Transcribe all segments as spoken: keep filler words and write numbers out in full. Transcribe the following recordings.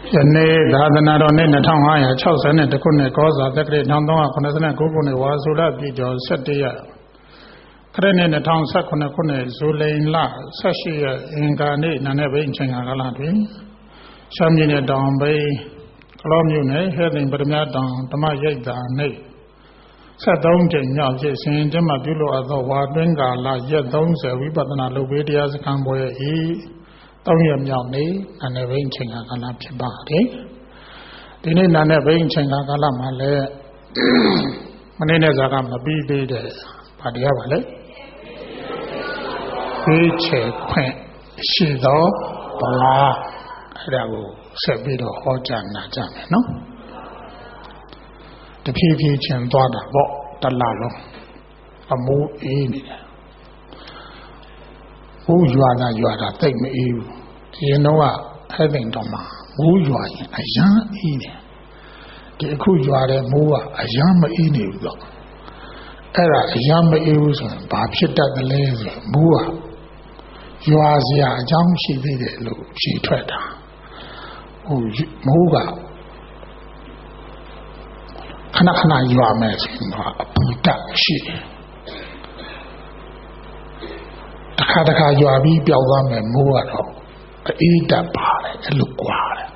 ယနေ့သာသနာတော်နှစ်နှစ်ငါးရာ၆၀နဲ့တခုနှစ်ကောဇာတက္ကရာ၁၃၇၉ခုနှစ်ဝါဆိုလပြည့်ကျော်၁၁ရက်ခရစ်နှစ်၂၀၁၇ခုနှစ်ဇူလိုင်လ၁၈ရက်အင်္ဂါနေ့နာနဲ့ဘိန်းချိန်ကာလတွင်ရှမ်းပြည်နယ်တောင်ဘိန်းကလောမြို့နယ်ဟဲသိမ်ပရမတောင်ဓမ္မရိပ်သာနေ့ဆက်သုံးကြိမ်မြောက်ဖြစ်စဉ်ကျင်းပပြုလုပ်အပ်သောဝါတွင်းကာလရက်၃၀ဝိပဿနာလုပ်ပေးတရားစခန်းပွဲ၏သုံးရက်မြောက်နေ့နာနဲ့ဘိန်းချိန်ကာလဖြစ်ပါတယ်ဒီနေ့နာနဲ့ဘိန်းချိန်ကာလမှာလည်းမနေ့နဲ့ဇာကမပြီးသေးတဲ့ဗာတရားပါလေဘေးချေခွင့်ရှိသောဘလားအဲ့ဒါကိုဆက်ပြီးတော့ဟောကြားနာကြမယ်နော်တဖြည်းဖြည်းချင်းသွားတာပေါ့တလလုံးအမိုးအေးနေတယ်ဟိုးရွာတာရွာတာတိတ်မအေးဘူးဒီရင်တော့ဟဲ့သိမ်တော်မှာမိုးရွာရင်အရန်အေးတယ်ဒီအခုရွာတဲ့မိုးကအရန်မအေးနေဘူးတော့အဲ့ဒါအရန်မအေးဘူးဆိုရင်ဘာဖြစ်တတ်တယ်လဲဆိုမိုးကရွာစရာအကြောင်းရှိသေးတယ်လို့ဖြေထွက်တာဟိုမိုးကခဏခဏရွာမယ်ဆိုရင်တော့အပူတက်ရှိတယ်တခါတခါရွာပြီးပျောက်သွားမယ်မိုးကတော့အေးတက်ပါတယ်အဲ့လိုကွာတယ်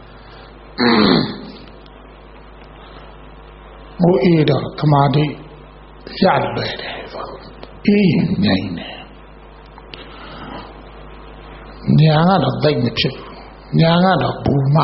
မိုးအေးတော့သမာဓိရလွယ်တယ်ဆိုအေးရင်ငြိမ်တယ်ညာကတော့တိတ်မဖြစ်ဘူးညာကတော့ဘူမ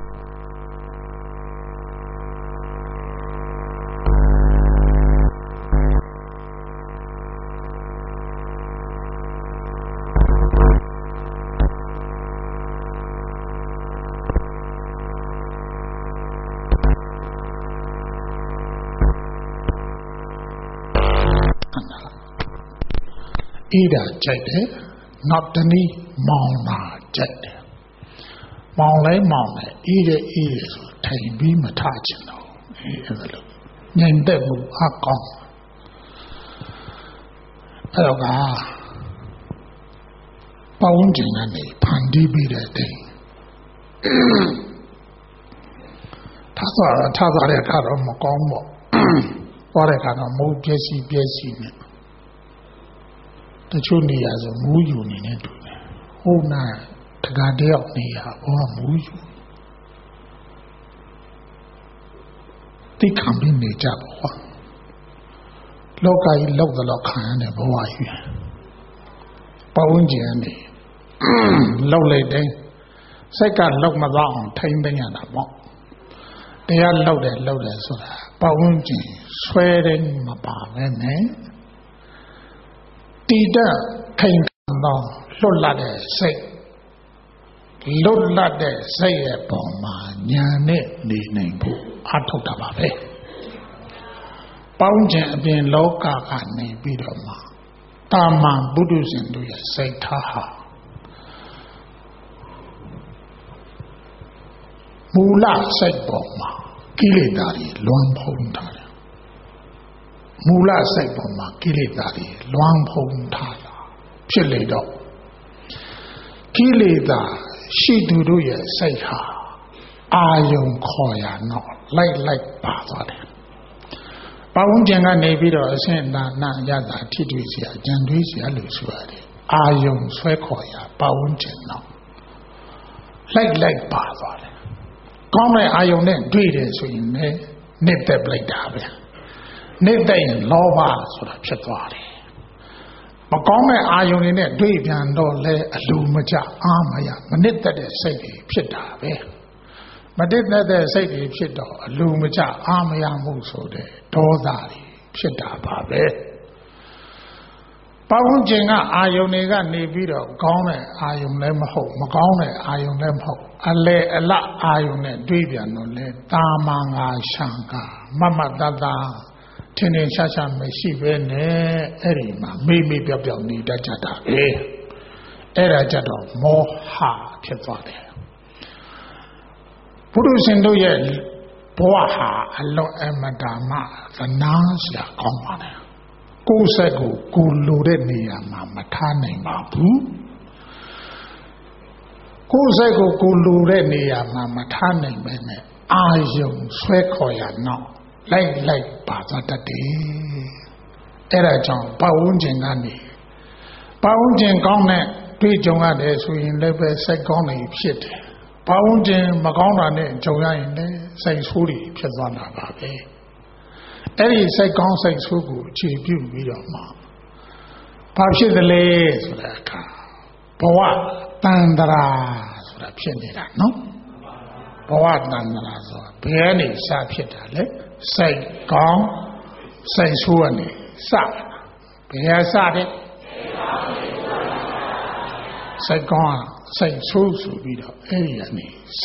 အေးတာကြိုက်တယ်နောက်တနည်းမောင်တာကြိုက်တယ်မောင်လဲမောင်တယ်အေးတယ်အေးတယ်ဆိုထိုင်ပြီးမထချင်တော့အေးအဲ့လိုညင်တဲ့မှုအကောင်းအဲ့တော့ကပေါင်းကျင်ကနေဖန်တီးပြီးတဲ့တိမ်ထားသွားထားသွားတဲ့အခါတော့မကောင်းပေါ့သွားတဲ့အခါတော့မိုးပြည့်စီပြည့်စီနေတချို့နေရာဆိုမူးယူနေနေတူတယ်ဟိုနာတကားတယောက်နေရာဘောမူးယူတိခံပြီးနေကြပါလောကကြီးလောက်တော့ခံရတဲ့ဘဝကြီးပဝန်းကျင်နေလောက်လိုက်တိုင်းစိတ်ကလောက်မသွားအောင်ထိမ့်သိမ်းရတာပေါ့တရားလောက်တယ်လောက်တယ်ဆိုတာပဝန်းကျင်ဆွဲတယ်မပါပဲနဲ့တည်တဲ့ခိုင်ခံသောလွတ်လပ်တဲ့စိတ်လွတ်လပ်တဲ့စိတ်ရဲ့ပုံမှာညာနဲ့နေနိုင်ဖို့အထောက်တာပါပဲပေါင်းခြင်းအပြင်လောကကနေပြီးတော့မှတာမန်ပုထုဇဉ်တို့ရဲ့စိတ်ထားဟာမူလစိတ်ပုံမှာကိလေသာတွေလွန်ဖုံးထားတယ်မူလစိတ်ပေါ်မှာကိလေသာတွေလွမ်းဖုံးထားတာဖြစ်လေတော့ကိလေသာရှိသူတို့ရဲ့စိတ်ဟာအာယုံခေါ်ရတော့လိုက်လိုက်ပါသွားတယ်။ပဝန်းကျင်ကနေပြီးတော့အဆင့်နာနာရတာထိတွေ့စီအကြံတွေးစီလို့ဆိုရတယ်။အာယုံဆွဲခေါ်ရပဝန်းကျင်တော့လိုက်လိုက်ပါသွားတယ်။ကောင်းတဲ့အာယုံနဲ့တွေ့တယ်ဆိုရင်လည်းနှစ်သက်ပလိုက်တာပဲ။နေတဲ့ရင်လောဘဆိုတာဖြစ်သွားတယ်မကောင်းတဲ့အာယုန်တွေနဲ့တွေ့ပြန်တော့လဲအလိုမကျအားမရမနစ်သက်တဲ့စိတ်တွေဖြစ်တာပဲမနစ်သက်တဲ့စိတ်တွေဖြစ်တော့အလိုမကျအားမရမှုဆိုတဲ့ဒေါသတွေဖြစ်တာပါပဲပဝန်းကျင်ကအာယုန်တွေကနေပြီးတော့ကောင်းတဲ့အာယုန်လည်းမဟုတ်မကောင်းတဲ့အာယုန်လည်းမဟုတ်အလေအလအာယုန်နဲ့တွေ့ပြန်တော့လဲတာမန်ငါရှံကမမတတထင်းထင်းရှားရှားမရှိပဲနဲ့အဲ့ဒီမှာမေ့မေ့ပြောက်ပြောက်နေတတ်ကြတာပဲအဲ့ဒါကြတော့မောဟဖြစ်သွားတယ်ပုရုရှင်တို့ရဲ့ဘဝဟာအလွန်အမတန်မှသနာစရာကောင်းပါတယ်ကိုယ်ဆက်ကိုကိုလိုတဲ့နေရာမှာမထားနိုင်ပါဘူးကိုယ်စိတ်ကိုကိုလူတဲ့နေရာမှာမထားနိုင်ပဲနဲ့အာယုံဆွဲခေါ်ရနောက်လိုက်လိုက်ပါသွားတတ်တယ်အဲ့ဒါကြောင့်ပတ်ဝန်းကျင်ကနေပတ်ဝန်းကျင်ကောင်းတဲ့တွေ့ကြုံရတယ်ဆိုရင်လည်းပဲစိတ်ကောင်းနေဖြစ်တယ်ပတ်ဝန်းကျင်မကောင်းတာနဲ့ကြုံရရင်လည်းစိတ်ဆိုးတွေဖြစ်သွားတာပါပဲအဲ့ဒီစိတ်ကောင်းစိတ်ဆိုးကိုအခြေပြုပြီးတော့မှဘာဖြစ်သလဲဆိုတဲ့အခါဘဝတန်ត្រာဆိုတာဖြစ်နေတာနော်ဘဝတန်ត្រာဆိုတာဘယ်ကနေစဖြစ်တာလဲစိတ်ကောင်းစိတ်ဆိုးကနေစဘယ်စတဲ့စိတ်ကောင်းစိတ်ဆိုးဆိုပြီးတော့အဲ့ဒီကနေစ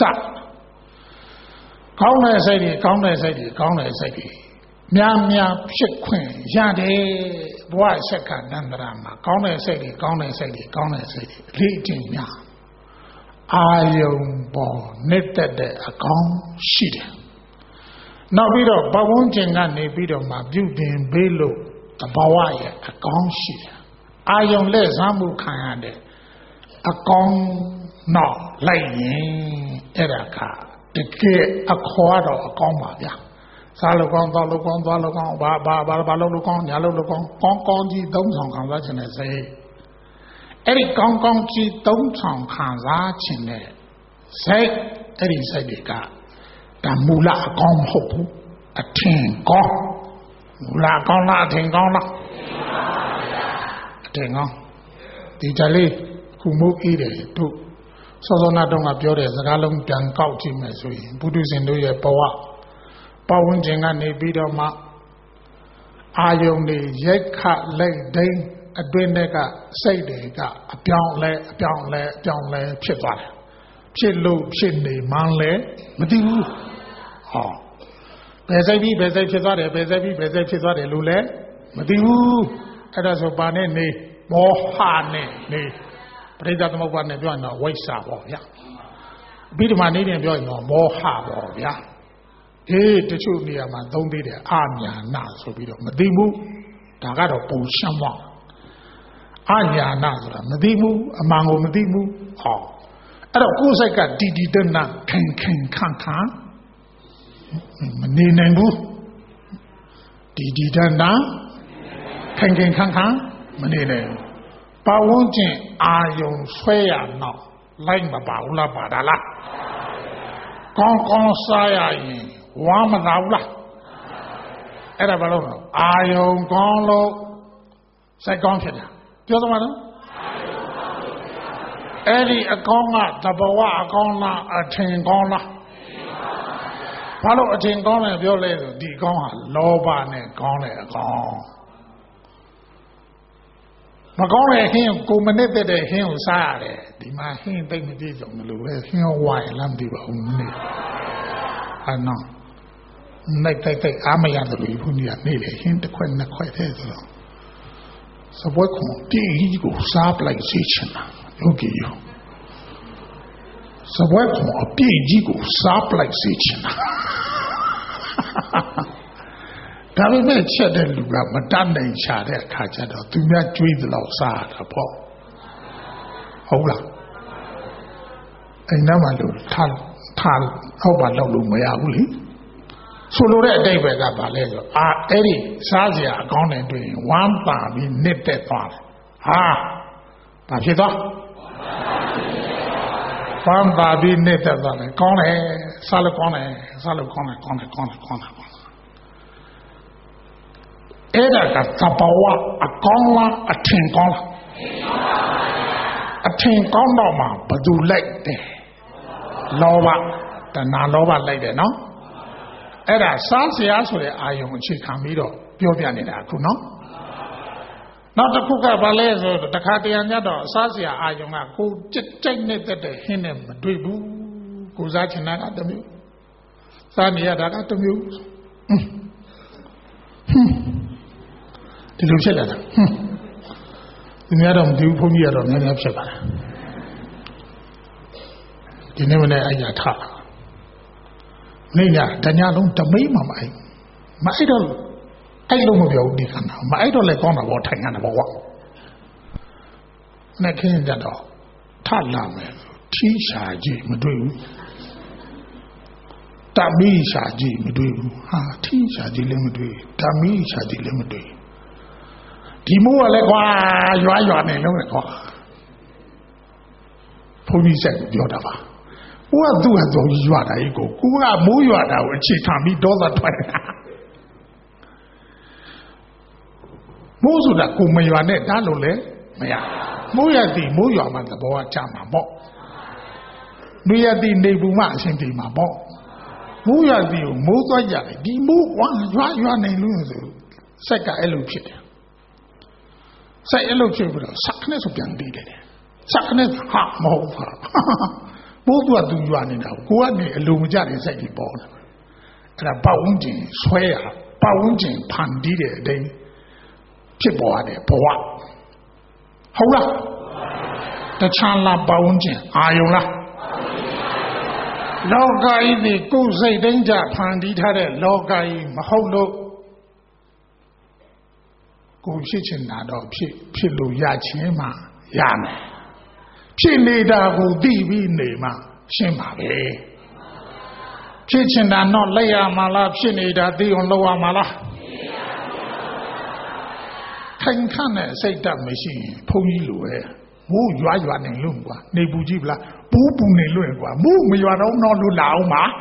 ကောင်းတဲ့စိတ်တွေကောင်းတဲ့စိတ်တွေကောင်းတဲ့စိတ်တွေများများဖြစ်ခွင့်ရတယ်ဘဝစက္ကတန္တရာမှာကောင်းတဲ့စိတ်တွေကောင်းတဲ့စိတ်တွေကောင်းတဲ့စိတ်တွေအလေးအကျင့်များအာယုံပေါ်နှစ်သက်တဲ့အကောင်းရှိတယ်နောက်ပြီးတော့ဘဝန်းကျင်ကနေပြီးတော့မှပြုတင်ပေးလို့တဘာဝရဲ့အကောင်းရှိတယ်အာယုံလက်စားမှုခံရတဲ့အကောင်းတော့လိုက်ရင်အဲ့ဒါကတကယ်အခေါ်တော့အကောင်းပါဗျာစားလို့ကောင်းတော့လို့ကောင်းသွားလို့ကောင်းဘာဘာဘာဘာလို့လို့ကောင်းညာလို့လို့ကောင်းကောင်းကောင်းကြီးသုံးဆောင်ခံစားခြင်းနဲ့စိတ်အဲ့ဒီကောင်းကောင်းကြီးသုံးဆောင်ခံစားခြင်းနဲ့စိတ်အဲ့ဒီစိတ်တွေကဒါမူလအကောင်းမဟုတ်ဘူးအထင်ကောင်းမူလကောင်းလားအထင်ကောင်းလားအထင်ကောင်းဒီကြလေးခုမုတ်အေးတယ်တို့စောစောနာတော့ကပြောတဲ့စကားလုံးပြန်ကောက်ကြည့်မယ်ဆိုရင်ဘုဒ္ဓရှင်တို့ရဲ့ဘဝပတ်ဝန်းကျင်ကနေပြီးတော့မှအာယုန်တွေရိုက်ခလိုက်ဒိန်းအတွင်းတွေကစိတ်တွေကအပြောင်းလဲအပြောင်းလဲအပြောင်းလဲဖြစ်သွားတယ်ဖြစ်လို့ဖြစ်နေမှန်းလဲမသိဘူးဟောဘယ်စိတ်ပြီးဘယ်စိတ်ဖြစ်သွားတယ်ဘယ်စိတ်ပြီးဘယ်စိတ်ဖြစ်သွားတယ်လို့လဲမသိဘူးအဲ့ဒါဆိုပါနဲ့နေမောဟနဲ့နေပရိသသမုပ္ပါနဲ့ပြောရင်တော့ဝိဇ္ဇာပေါ့ဗျာပြီးဒီမှာနေရင်ပြောရင်တော့မောဟပေါ့ဗျာအေးတချို့နေရာမှာသုံးသေးတယ်အာညာနာဆိုပြီးတော့မသိဘူးဒါကတော့ပုံရှင်းပါအာညာနာဆိုတာမသိဘူးအမှန်ကိုမသိဘူးဟောအဲ့တော့ကိုယ်စိတ်ကတီတီတနခင်ခင်ခန့်ခန့်မနေနိုင်ဘူးတီတီတနခင်ခင်ခန့်ခန့်မနေနိုင်ဘူးပတ်ဝန်းကျင်အာယုံဆွဲရတော့လိုက်မပါဘူးလားပါတာလားကောင်းကောင်းစားရရင်ဝါမလာဘူးလားအဲ့ဒါဘာလို့လဲအာယုံကောင်းလို့စိတ်ကောင်းဖြစ်တာပြောသမားနော်အဲ့ဒီအကောင်းကတဘဝအကောင်းလားအထင်ကောင်းလားဘာလို့အထင်ကောင်းလဲပြောလဲဆိုဒီကောင်းဟာလောဘနဲ့ကောင်းတဲ့အကောင်းမကောင်းတဲ့ဟင်းကိုမနစ်တဲ့ဟင်းကိုစားရတယ်ဒီမှာဟင်းသိမ့်မပြည့်စုံလို့ပဲဟင်းဝိုင်းလမ်းပြီးပါဦးနေအနော်နိုင်တိုက်တိုက်အားမရတယ်လို့ဘုန်းကြီးကနေလေဟင်းတစ်ခွက်နှစ်ခွက်သေးဆိုတော့စပွဲခုပြည့်ကြီးကိုစားပလိုက်စေချင်တာယောဂီယောစပွဲခုအပြည့်ကြီးကိုစားပလိုက်စေချင်တာဒါပေမဲ့ချက်တဲ့လူကမတတ်နိုင်ချတဲ့အခါကျတော့သူများကြွေးသလောက်စားတာပေါ့ဟုတ်လားအိမ်ထဲမှာလို့ထားထားဟုတ်ပါတော့လို့မရဘူးလေဆိုလိုတဲ့အတိတ်ပဲကဘာလဲဆိုအာအဲ့ဒီစားစရာအကောင်းတဲ့တွေ့ရင်ဝမ်းပါပြီးနစ်သက်သွားတယ်ဟာဘာဖြစ်သွားဝမ်းပါပြီးနစ်သက်သွားတယ်ကောင်းတယ်စားလို့ကောင်းတယ်စားလို့ကောင်းတယ်ကောင်းတယ်ကောင်းတယ်ကောင်းတယ်အဲ့ဒါကသဘာဝအကောင်းလားအထင်ကောင်းလားအထင်ကောင်းတော့မှဘယ်သူလိုက်တယ်လောဘတဏှာလောဘလိုက်တယ်နော်အဲ့ဒါစားစရာဆိုတဲ့အာယုံအခြေခံပြီးတော့ပြောပြနေတာအခုနော်နောက်တစ်ခုကဘာလဲဆိုတော့တခါတရံညတော့စားစရာအာယုံကကိုကြိတ်ကြိုက်နေတဲ့ဟင်းနဲ့မတွေ့ဘူးကိုစားချင်တာကတစ်မျိုးစားနေရတာကတစ်မျိုးဒီလိုဖြစ်လာတာဒီများတော့မသိဘူးဘုန်းကြီးကတော့များများဖြစ်ပါလားဒီနေ့မနေ့အရာထားနေညတညာလုံးတမိတ်မှမအိမ်မအိတ်တော့အဲ့လိုမပြောဘူးဒီခန္ဓာမအိတ်တော့လည်းကောင်းတာပေါ့ထိုင်ရတာပေါ့ကွာနဲ့ခင်းကြတော့ထလာမယ်ထီးရှာကြည့်မတွေ့ဘူးတမီးရှာကြည့်မတွေ့ဘူးဟာထီးရှာကြည့်လည်းမတွေ့တမီးရှာကြည့်လည်းမတွေ့ဒီမိုးကလည်းကွာရွာရွာနေလုံးနဲ့ကွာဘုန်းကြီးဆက်ပြောတာပါဟိုကသူ့ဟာသူရွာတာကြီးကိုကိုကမိုးရွာတာကိုအခြေခံပြီးဒေါသထွက်တာမိုးဆိုတာကိုမရွာနဲ့တားလို့လေမရမိုးရသည်မိုးရွာမှသဘောကကြမှာပေါ့နေရသည်နေဘူးမှအရှင်ပြေမှာပေါ့မိုးရသည်ကိုမိုးသွားကြတယ်ဒီမိုးကွာရွာရွာနေလို့ဆိုစက်ကအဲ့လိုဖြစ်တယ်ဆက်အဲ့လိုဖြစ်ပြီးတော့ဆက်ခနဲ့ဆိုပြန်ပြီးတယ်ဆက်ခနဲ့ဟာမဟုတ်ပါမိုးသူကသူရွာနေတာကိုကနေအလိုမကျတဲ့စိတ်ကြီးပေါ်တယ်အဲ့ဒါပတ်ဝန်းကျင်ဆွဲရပတ်ဝန်းကျင်ဖန်တီးတဲ့အတိုင်းဖြစ်ပေါ်ရတယ်ဘဝဟုတ်လားတခြားလားပတ်ဝန်းကျင်အာယုံလားလောကကြီးဒီကိုယ်စိတ်တိုင်းကြဖန်တီးထားတဲ့လောကကြီးမဟုတ်လို့ကိုယ်ဖြစ်ချင်တာတော့ဖြစ်ဖြစ်လို့ရခြင်းမှရမယ်ဖြစ်နေတာကိုသိပြီးနေမှရှင်းပါပဲဖြစ်ချင်တာတော့လက်ရမှာလားဖြစ်နေတာသိအောင်လုပ်ရမှာလားခိုင်ခန့်တဲ့စိတ်ဓာတ်မရှိရင်ဘုန်းကြီးလိုပဲမိုးရွာရွာနေလို့ကွာနေပူကြည့်ဗလားပူပူနေလို့ကွာမိုးမရွာတော့တော့လို့လာအောင်ပါ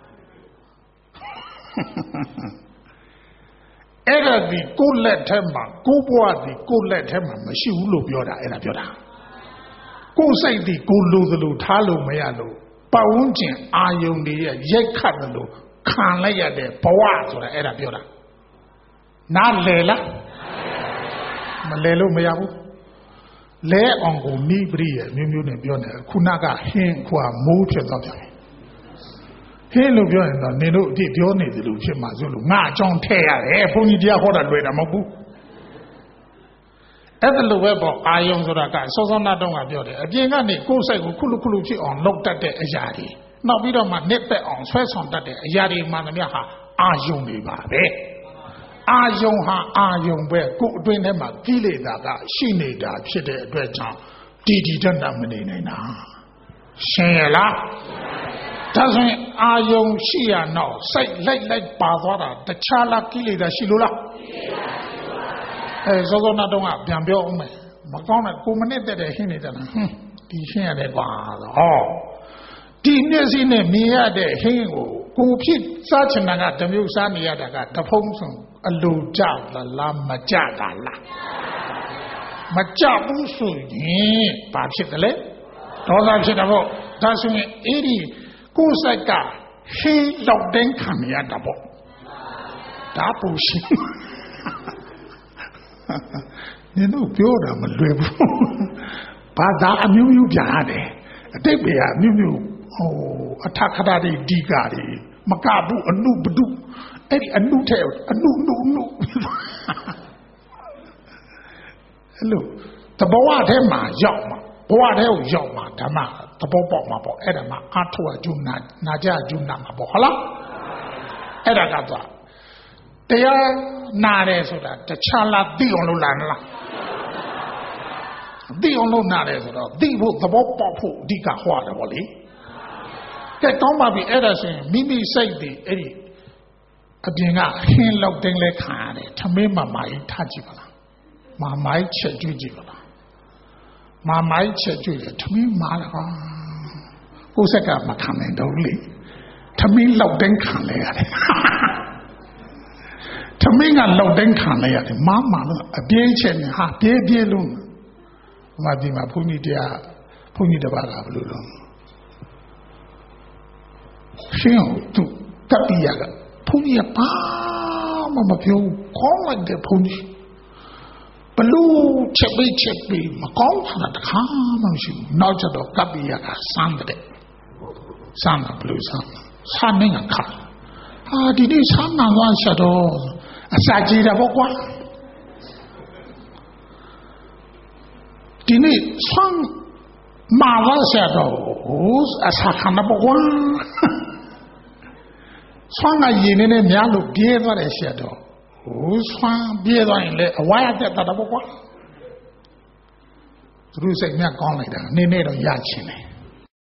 အဲ့ဒါဒီကိုလက်ထဲမှာကိုဘွားဒီကိုလက်ထဲမှာမရှိဘူးလို့ပြောတာအဲ့ဒါပြောတာကိုစိတ်ဒီကိုလိုသလိုထားလို့မရလို့ပတ်ဝန်းကျင်အာယုန်တွေရဲ့ရိုက်ခတ်တယ်လို့ခံလိုက်ရတဲ့ဘဝဆိုတာအဲ့ဒါပြောတာနားလေလားမလဲလို့မရဘူးလဲအောင်ကိုနိပရိရဲ့မျိုးမျိုးနဲ့ပြောနေခုနကဟင်းခွာမိုးဖြစ်တော့ပြန်ဟင်းလို့ပြောရင်တော့နေလို့အတိပြောနေတယ်လို့ဖြစ်မှာဆိုလို့ငါအကြောင်းထည့်ရတယ်ဘုန်းကြီးတရားဟောတာလွယ်တာမဟုတ်ဘူးအဲ့ဒါလိုပဲပေါ့အာယုံဆိုတာကစောစောနာတော့ကပြောတယ်အပြင်ကနေကိုယ်စိတ်ကိုခုလူခုလူဖြစ်အောင်လုပ်တတ်တဲ့အရာတွေနောက်ပြီးတော့မှနစ်သက်အောင်ဆွဲဆောင်တတ်တဲ့အရာတွေမှန်သမျှဟာအာယုံတွေပါပဲအာယုံဟာအာယုံပဲကိုယ်အတွင်းထဲမှာကိလေသာကရှိနေတာဖြစ်တဲ့အတွက်ကြောင့်တည်တည်တတ်တတ်မနေနိုင်တာရှင်းရလားဒါဆိုရင်အာယုံရှိရတော့စိတ်လိုက်လိုက်ပါသွားတာတခြားလားကိလေသာရှိလို့လားအဲစောစောနာတော့ကပြန်ပြောအောင်မယ်မကောင်းတဲ့ကိုမနစ်တဲ့ဟင်းနေတာဟွန်းဒီဟင်းရတယ်ကွာဟောဒီမျက်စိနဲ့မြင်ရတဲ့ဟင်းကိုကိုဖြစ်စားချင်တာကတမျိုးစားနေရတာကတဖုံးဆုံးအလိုကြလားမကြတာလားမကြဘူးဆိုရင်ဘာဖြစ်တယ်လဲဒေါသဖြစ်တာပေါ့ဒါဆိုရင်အဲ့ဒီကိုယ်စိတ်ကဟင်းလောက်တိုင်းခံရတာပေါ့ဒါပူရှင်နင်တို့ပြောတာမလွယ်ဘူးဘာသာအမျိုးမျိုးပြန်ရတယ်အတိတ်ပဲအမျိုးမျိုးဟိုအထခတာတွေဒီကာတွေမကဘူးအနုဘဒုအဲ့ဒီအနုထဲအနုနုနုအဲ့လိုတဘဝထဲမှာရောက်မှာဘဝထဲကိုရောက်မှာဓမ္မသဘောပေါက်မှာပေါ့အဲ့ဒါမှအထောအကျုနာနာကြအကျုနာမှာပေါ့ဟုတ်လားအဲ့ဒါကတော့တရားနာတယ်ဆိုတာတခြားလားသိအောင်လုပ်လာမလားသိအောင်လုပ်နာတယ်ဆိုတော့သိဖို့သဘောပေါက်ဖို့အဓိကဟောတယ်ပေါ့လေကဲကောင်းပါပြီအဲ့ဒါဆိုရင်မိမိစိတ်တွေအဲ့ဒီအပြင်ကဟင်းလောက်တင်းလဲခံရတယ်ထမင်းမမိုင်းထားကြည့်ပါလားမမိုင်းချက်ကျွေးကြည့်ပါလားမမိုင်းချက်ကျွေးတယ်ထမင်းမာတော့ကိုယ်ဆက်ကမခံနိုင်တော့လေထမင်းလောက်တင်းခံလဲရတယ်ထမင်းကလောက်တင်းခံလဲရတယ်မမလို့အပြင်းချက်နဲ့ဟာပြေးပြေးလုံးမဒီမှာဘုန်းကြီးတရားဘုန်းကြီးတပါးကဘယ်လိုလုပ်ရှင်းအောင်သူကပ်ပြရကဘုန်းကြီးကဘာမှမပြောကောင်းလိုက်တဲ့ဘုန်းကြီးဘလို့ချက်ပေးချက်ပေးမကောင်းတာတခါမှမရှိဘူးနောက်ကျတော့ကပ်ပြရကစမ်းတဲ့စမ်းတာဘလို့စမ်းစမ်းနေကခါဟာဒီနေ့စမ်းနာသွားချက်တော့အစာကြီးတာပေါ့ကွာဒီနေ့စမ်းမာသွားချက်တော့အစာခံတာပေါ့ကွာဆွမ်းကရည်နေနဲ့များလို့ပြေးသွားတယ်ရှက်တော့ဟိုဆွမ်းပြေးသွားရင်လေအဝါရတက်တာတော့ကွာသူစိတ်မြတ်ကောင်းလိုက်တာနည်းနည်းတော့ရချင်တယ်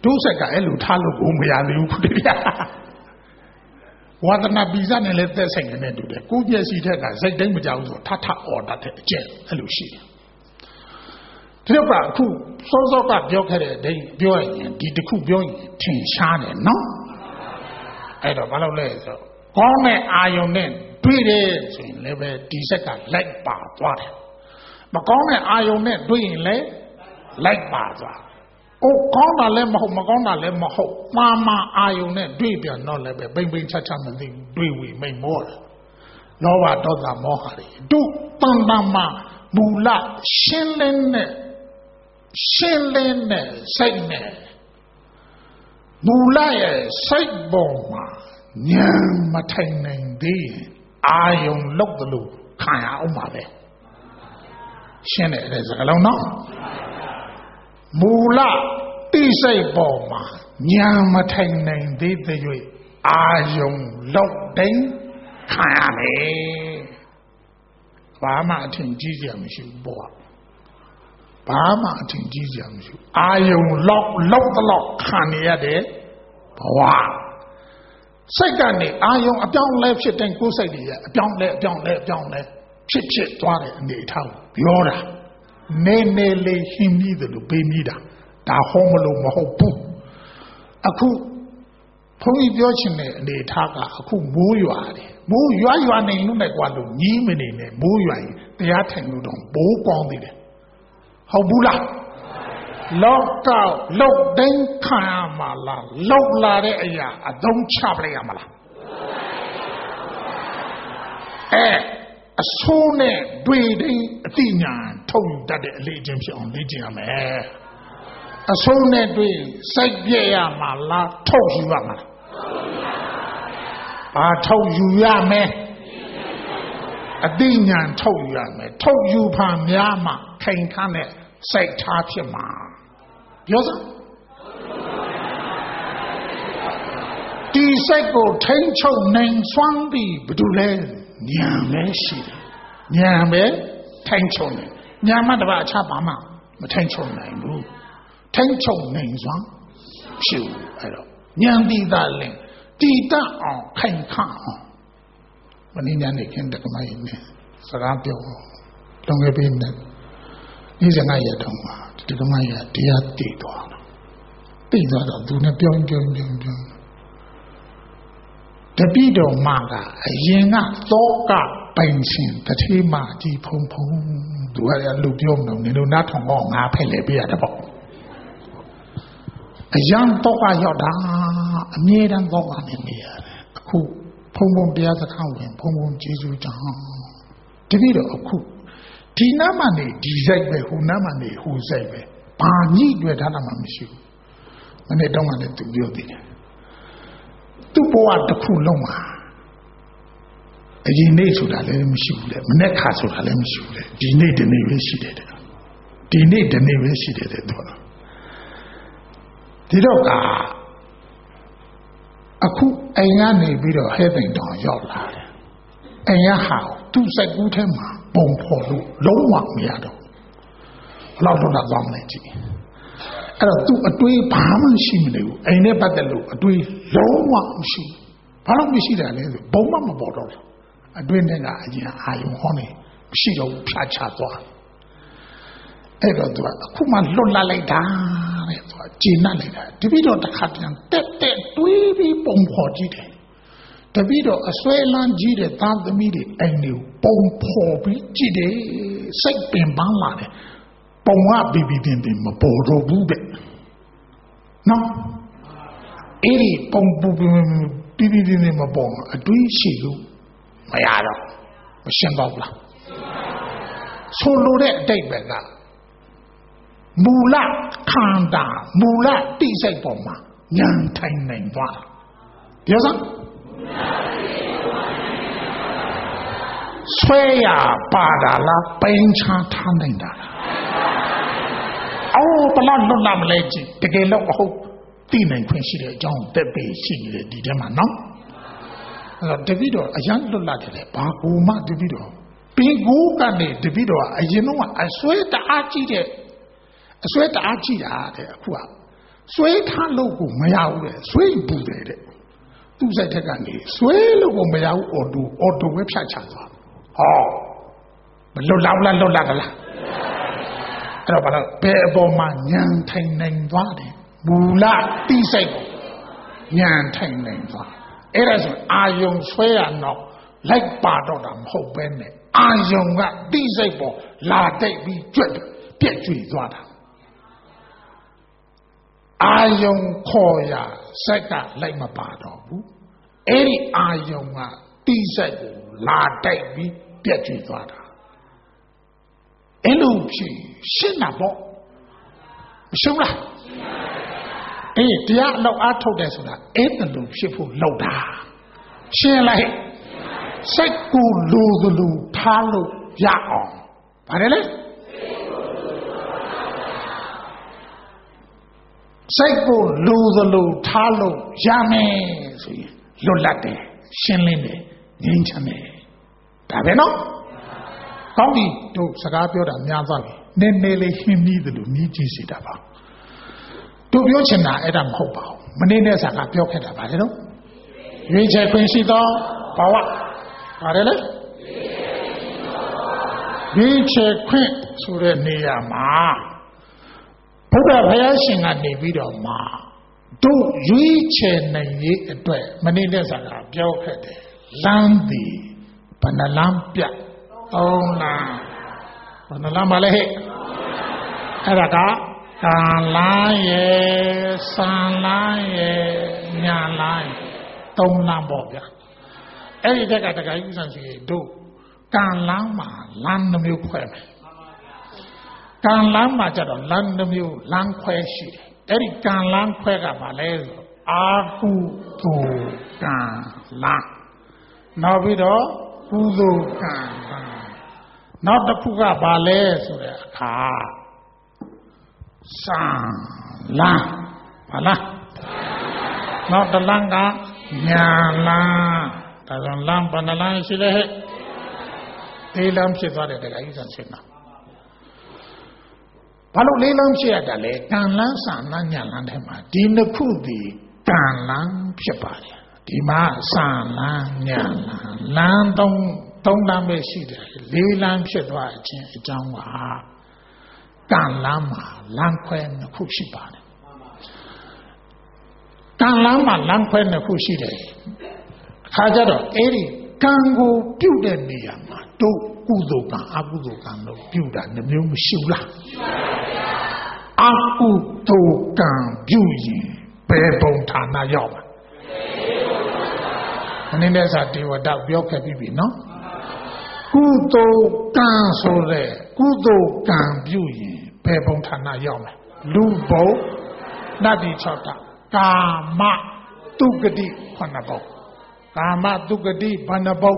တို့ဆက်ကအဲ့လိုထားလို့ကိုမရသေးဘူးခင်ဗျာဝါဒနာပိစနဲ့လည်းသက်ဆိုင်နေတူတယ်ကိုမျက်စိထက်ကစိတ်တိုင်းမကြောက်ဆိုထထအော်တတ်တဲ့အကျင့်အဲ့လိုရှိတယ်ဒီတော့ကအခုစောစောကပြောခဲ့တဲ့ဒိပြောရင်ဒီတစ်ခုပြောရင်ထင်ရှားတယ်နော်အဲ့တော့ဘာလို့လဲဆိုကောင်းတဲ့အာယုံနဲ့တွေ့တယ်ဆိုရင်လည်းပဲဒီစက်ကလိုက်ပါသွားတယ်မကောင်းတဲ့အာယုံနဲ့တွေ့ရင်လည်းလိုက်ပါသွားအိုးကောင်းတာလည်းမဟုတ်မကောင်းတာလည်းမဟုတ်မှားမှားအာယုံနဲ့တွေ့ပြန်တော့လည်းပဲပိမ့်ပိမ့်ချတ်ချတ်မသိဘူးတွေ့ဝေမိတ်မောတယ်လောဘဒေါသမောဟတွေတို့တန်တမှာမူလရှင်းလင်းတဲ့ရှင်းလင်းတဲ့စိတ်နဲ့မူလရဲ့စိတ်ပေါ်မှာဉာဏ်မထိုင်နိုင်သေးအာယုံလောက်တယ်လို့ခံရအောင်ပါပဲရှင်းတယ်အဲ့ဒါစကားလုံးနော်မူလတိစိတ်ပေါ်မှာဉာဏ်မထိုင်နိုင်သေးတဲ့၍အာယုံလောက်တိုင်းခံရမယ်ဘာမှအထင်ကြီးစရာမရှိဘူးပေါ့ဘာမှအထင်ကြီးစရာမရှိဘူးအာယုံလောက်လောက်တော့ခံရတဲ့ဘဝစိတ်ကနေအာယုံအပြောင်းလဲဖြစ်တဲ့ကိုယ်စိတ်တွေအပြောင်းလဲအပြောင်းလဲအပြောင်းလဲဖြစ်ဖြစ်သွားတဲ့အနေအထားကိုပြောတာနေနေလေးဟင်းပြီးတယ်လို့ပေးမိတာဒါဟောမလို့မဟုတ်ဘူးအခုဘုန်းကြီးပြောချင်တဲ့အနေအထားကအခုမိုးရွာတယ်မိုးရွာရွာနေလို့နဲ့ကွာလို့ညီးမနေနဲ့မိုးရွာရင်တရားထိုင်လို့တော့ဘိုးကောင်းသေးတယ်ဟုတ်ဘူးလားလောက်ကောက်လောက်တိုင်းခံရမှာလားလောက်လာတဲ့အရာအသုံးချပလိုက်ရမှာလားအဲအဆိုးနဲ့တွေ့တိုင်းအတိညာထုတ်ယူတတ်တဲ့အလေးအကျင့်ဖြစ်အောင်လေ့ကျင့်ရမယ်အဆိုးနဲ့တွေ့စိတ်ပြည့်ရမှာလားထုတ်ယူရမှာလားဘာထုတ်ယူရမယ်အတိညာထုတ်ယူရမယ်ထုတ်ယူဖန်များမှာခိုင်ခန့်တဲ့စိတ်ထားဖြစ်မှာပြောစမ်းဒီစိတ်ကိုထိန်းချုပ်နိုင်စွမ်းပြီးဘယ်သူလဲဉာဏ်ပဲရှိတယ်ဉာဏ်ပဲထိန်းချုပ်နိုင်ဉာဏ်မှတပါအခြားဘာမှမထိန်းချုပ်နိုင်ဘူးထိန်းချုပ်နိုင်စွမ်းရှိဘူးအဲ့တော့ဉာဏ်တည်တာလင်တည်တတ်အောင်ခိုင်ခန့်အောင်မင်းညာနေခင်တက္ကမကြီးနဲ့စကားပြောလုံခဲ့ပြီးနဲ့ဒီစကားရတော့မှာတက္ကမကြီးကတရားတည်သွားတာတည်သွားတော့သူနဲ့ပြောင်းပြောင်းပြောင်းပြောင်းတပိတော်မကအရင်ကသောကပိုင်ရှင်တတိမကြီးဖုံဖုံသူကလည်းလူပြောမလို့နေလို့နားထောင်တော့ငါဖက်လေပြရတယ်ပေါ့အရန်တော့ကရောက်တာအမြဲတမ်းတော့ကနေနေရတယ်အခုဖုံဖုံတရားစခန်းဝင်ဖုံဖုံကျေးဇူးတောင်းတပိတော်အခုဒီနားမှနေဒီစိတ်ပဲဟိုနားမှနေဟိုစိတ်ပဲဘာညှိတွေ့ထားတာမှမရှိဘူးမနေ့တော့မှလည်းသူပြောသေးတယ်သူ့ဘဝတစ်ခုလုံးမှာအရင်နေ့ဆိုတာလည်းမရှိဘူးလေမနေ့ခါဆိုတာလည်းမရှိဘူးလေဒီနေ့ဒီနေ့ပဲရှိတယ်တဲ့ဒီနေ့ဒီနေ့ပဲရှိတယ်တဲ့သူကဒီတော့ကအခုအိမ်ကနေပြီးတော့ဟဲသိန်တောင်ရောက်လာတယ်အိမ်ရဟာသူ့စက်ကူးထဲမှာပုံဖော်လို့လုံးဝမရတော့ဘလောက်တော့တော့မလဲကြည့်အဲ့တော့သူ့အတွေးဘာမှရှိမနေဘူးအိမ်နဲ့ပတ်သက်လို့အတွေးလုံးဝမရှိဘာလို့မရှိတာလဲဆိုဘုံမမပေါ်တော့ဘူးအတွေးနဲ့ကအရင်အာယုံဟောနေမရှိတော့ဘူးဖြာချသွားအဲ့တော့သူကအခုမှလွတ်လာလိုက်တာတဲ့သူကကျေနပ်လိုက်တာတပိတော့တစ်ခါပြန်တက်တက်တွေးပြီးပုံဖော်ကြည့်တယ်တပိတော့အစွဲလန်းကြီးတဲ့သားသမီးတွေအိမ်တွေကိုပုံဖော်ပြီးကြည့်တယ်စိတ်ပင်ပန်းလာတယ်ပုံကဘီဘီပင်ပင်မပေါ်တော့ဘူးတဲ့နော်အဲ့ဒီပုံပူပင်ဘီဘီပင်ပင်မပေါ်အတွေးရှိလို့မရတော့မရှင်းတော့ဘူးလားဆိုလိုတဲ့အတိတ်ပဲကမူလခန္ဓာမူလတိစိတ်ပေါ်မှာဉာဏ်ထိုင်နိုင်သွားပြောစမ်းဆွဲရပါတာလားပိန်ချထားနိုင်တာလားအော်ဘလောက်လွတ်လာမလဲကြည့်တကယ်လို့အဟုတ်သိနိုင်ခွင့်ရှိတဲ့အကြောင်းတက်ပေရှိနေတယ်ဒီထဲမှာနော်အဲ့တော့တပိတော့အရန်လွတ်လာတယ်ဘာကူမှတပိတော့ပင်ကူကနေတပိတော့အရင်တော့အဆွဲတအားကြည့်တဲ့အဆွဲတအားကြည့်တာတဲ့အခုကဆွဲထားလို့ကိုမရဘူးလေဆွဲပူတယ်တဲ့သူ့စိတ်ထက်ကနေဆွဲလို့ကိုမရဘူးအော်တိုအော်တိုပဲဖြတ်ချသွားဟောမလွတ်လောက်လားလွတ်လာကလားအဲ့တော့ဘာလို့ဘယ်အပေါ်မှာညံထိုင်နိုင်သွားတယ်မူလတိစိတ်ကိုညံထိုင်နိုင်သွားအဲ့ဒါဆိုအာယုံဆွဲရတော့လိုက်ပါတော့တာမဟုတ်ပဲနဲ့အာယုံကတိစိတ်ပေါ်လာတိတ်ပြီးကြွက်ပြက်ကျွေသွားတာအာယုံခေါ်ရစက်ကလိုက်မပါတော့ဘူးအဲ့ဒီအာယုံကတိစိတ်ကိုလာတိတ်ပြီးပြက်ကျွေသွားတာအဲ့လိုဖြစ်ရှင်းတာပေါ့မရှုံးလားအေးတရားအလောက်အားထုတ်တယ်ဆိုတာအဲ့တလူဖြစ်ဖို့လောက်တာရှင်းလိုက်စိတ်ကိုလိုသလိုထားလို့ရအောင်ဗါတယ်လေစိတ်ကိုလိုသလိုထားလို့ရမယ်ဆိုရင်လွတ်လပ်တယ်ရှင်းလင်းတယ်ငြိမ်းချမ်းတယ်ဒါပဲနော်ကောင်းပြီတို့စကားပြောတာများသွားပြီနည်းနည်းလေးဟင်းပြီးသလိုမြည်ကြည့်စီတာပါတို့ပြောချင်တာအဲ့ဒါမဟုတ်ပါဘူးမနေ့နဲ့စကားပြောခဲ့တာပါလေနော်ရွေးချယ်ခွင့်ရှိသောဘဝပါတယ်လေရွေးချယ်ခွင့်ဆိုတဲ့နေရာမှာဘုရားဘုရားရှင်ကနေပြီးတော့မှတို့ရွေးချယ်နိုင်ရေးအတွက်မနေ့နဲ့စကားပြောခဲ့တယ်လမ်းသည်ဘယ်နှလမ်းပြသုံးလမ်းဘယ်နှလမ်းပါလဲဟဲ့အဲ့ဒါကကံလမ်းရဲ့စံလမ်းရဲ့ညာလမ်းရဲ့သုံးလမ်းပေါ့ဗျာအဲ့ဒီတက်ကတခါယူဆန်စီတို့ကံလမ်းမှာလမ်းနှမျိုးခွဲမယ်ကံလမ်းမှာကျတော့လမ်းနှမျိုးလမ်းခွဲရှိတယ်အဲ့ဒီကံလမ်းခွဲကဘာလဲဆိုအာကုသိုလ်ကံလမ်းနောက်ပြီးတော့ကုသိုလ်ကံလမ်းနောက်တစ်ခုကဘာလဲဆိုတဲ့အခါစံလမ်းဘာလားနောက်တစ်လမ်းကညာလမ်းဒါကြောင့်လမ်းဘယ်နှလမ်းရှိလဲဟဲ့လေးလမ်းဖြစ်သွားတယ်တခါကြီးဆန်ရှင်းတာဘာလို့လေးလမ်းဖြစ်ရတာလဲကံလမ်းစံလမ်းညာလမ်းထဲမှာဒီနှစ်ခုဒီကံလမ်းဖြစ်ပါတယ်ဒီမှာစံလမ်းညာလမ်းလမ်းသုံးသုံးလမ်းပဲရှိတယ်လေးလမ်းဖြစ်သွားခြင်းအကြောင်းကကံလမ်းမှာလမ်းခွဲနှစ်ခုရှိပါတယ်ကံလမ်းမှာလမ်းခွဲနှစ်ခုရှိတယ်အခါကျတော့အဲ့ဒီကံကိုပြုတ်တဲ့နေရာမှာတို့ကုသိုလ်ကံအကုသိုလ်ကံလို့ပြုတ်တာနှမျိုးမရှိဘူးလားရှိပါဗျာအကုသိုလ်ကံပြုတ်ရင်ဘယ်ဘုံဌာနရောက်မှာမင်းနဲ့စာဒေဝတာပြောခဲ့ပြီနော်ကုသိုလ်ကံဆိုတဲ့ကုသိုလ်ကံပြုရင်ဘယ်ဘုံဌာနရောက်မလဲလူဘုံနတ်ပြည်၆တာကာမတုဂတိခုနှစ်ဘုံကာမတုဂတိဘယ်နှဘုံ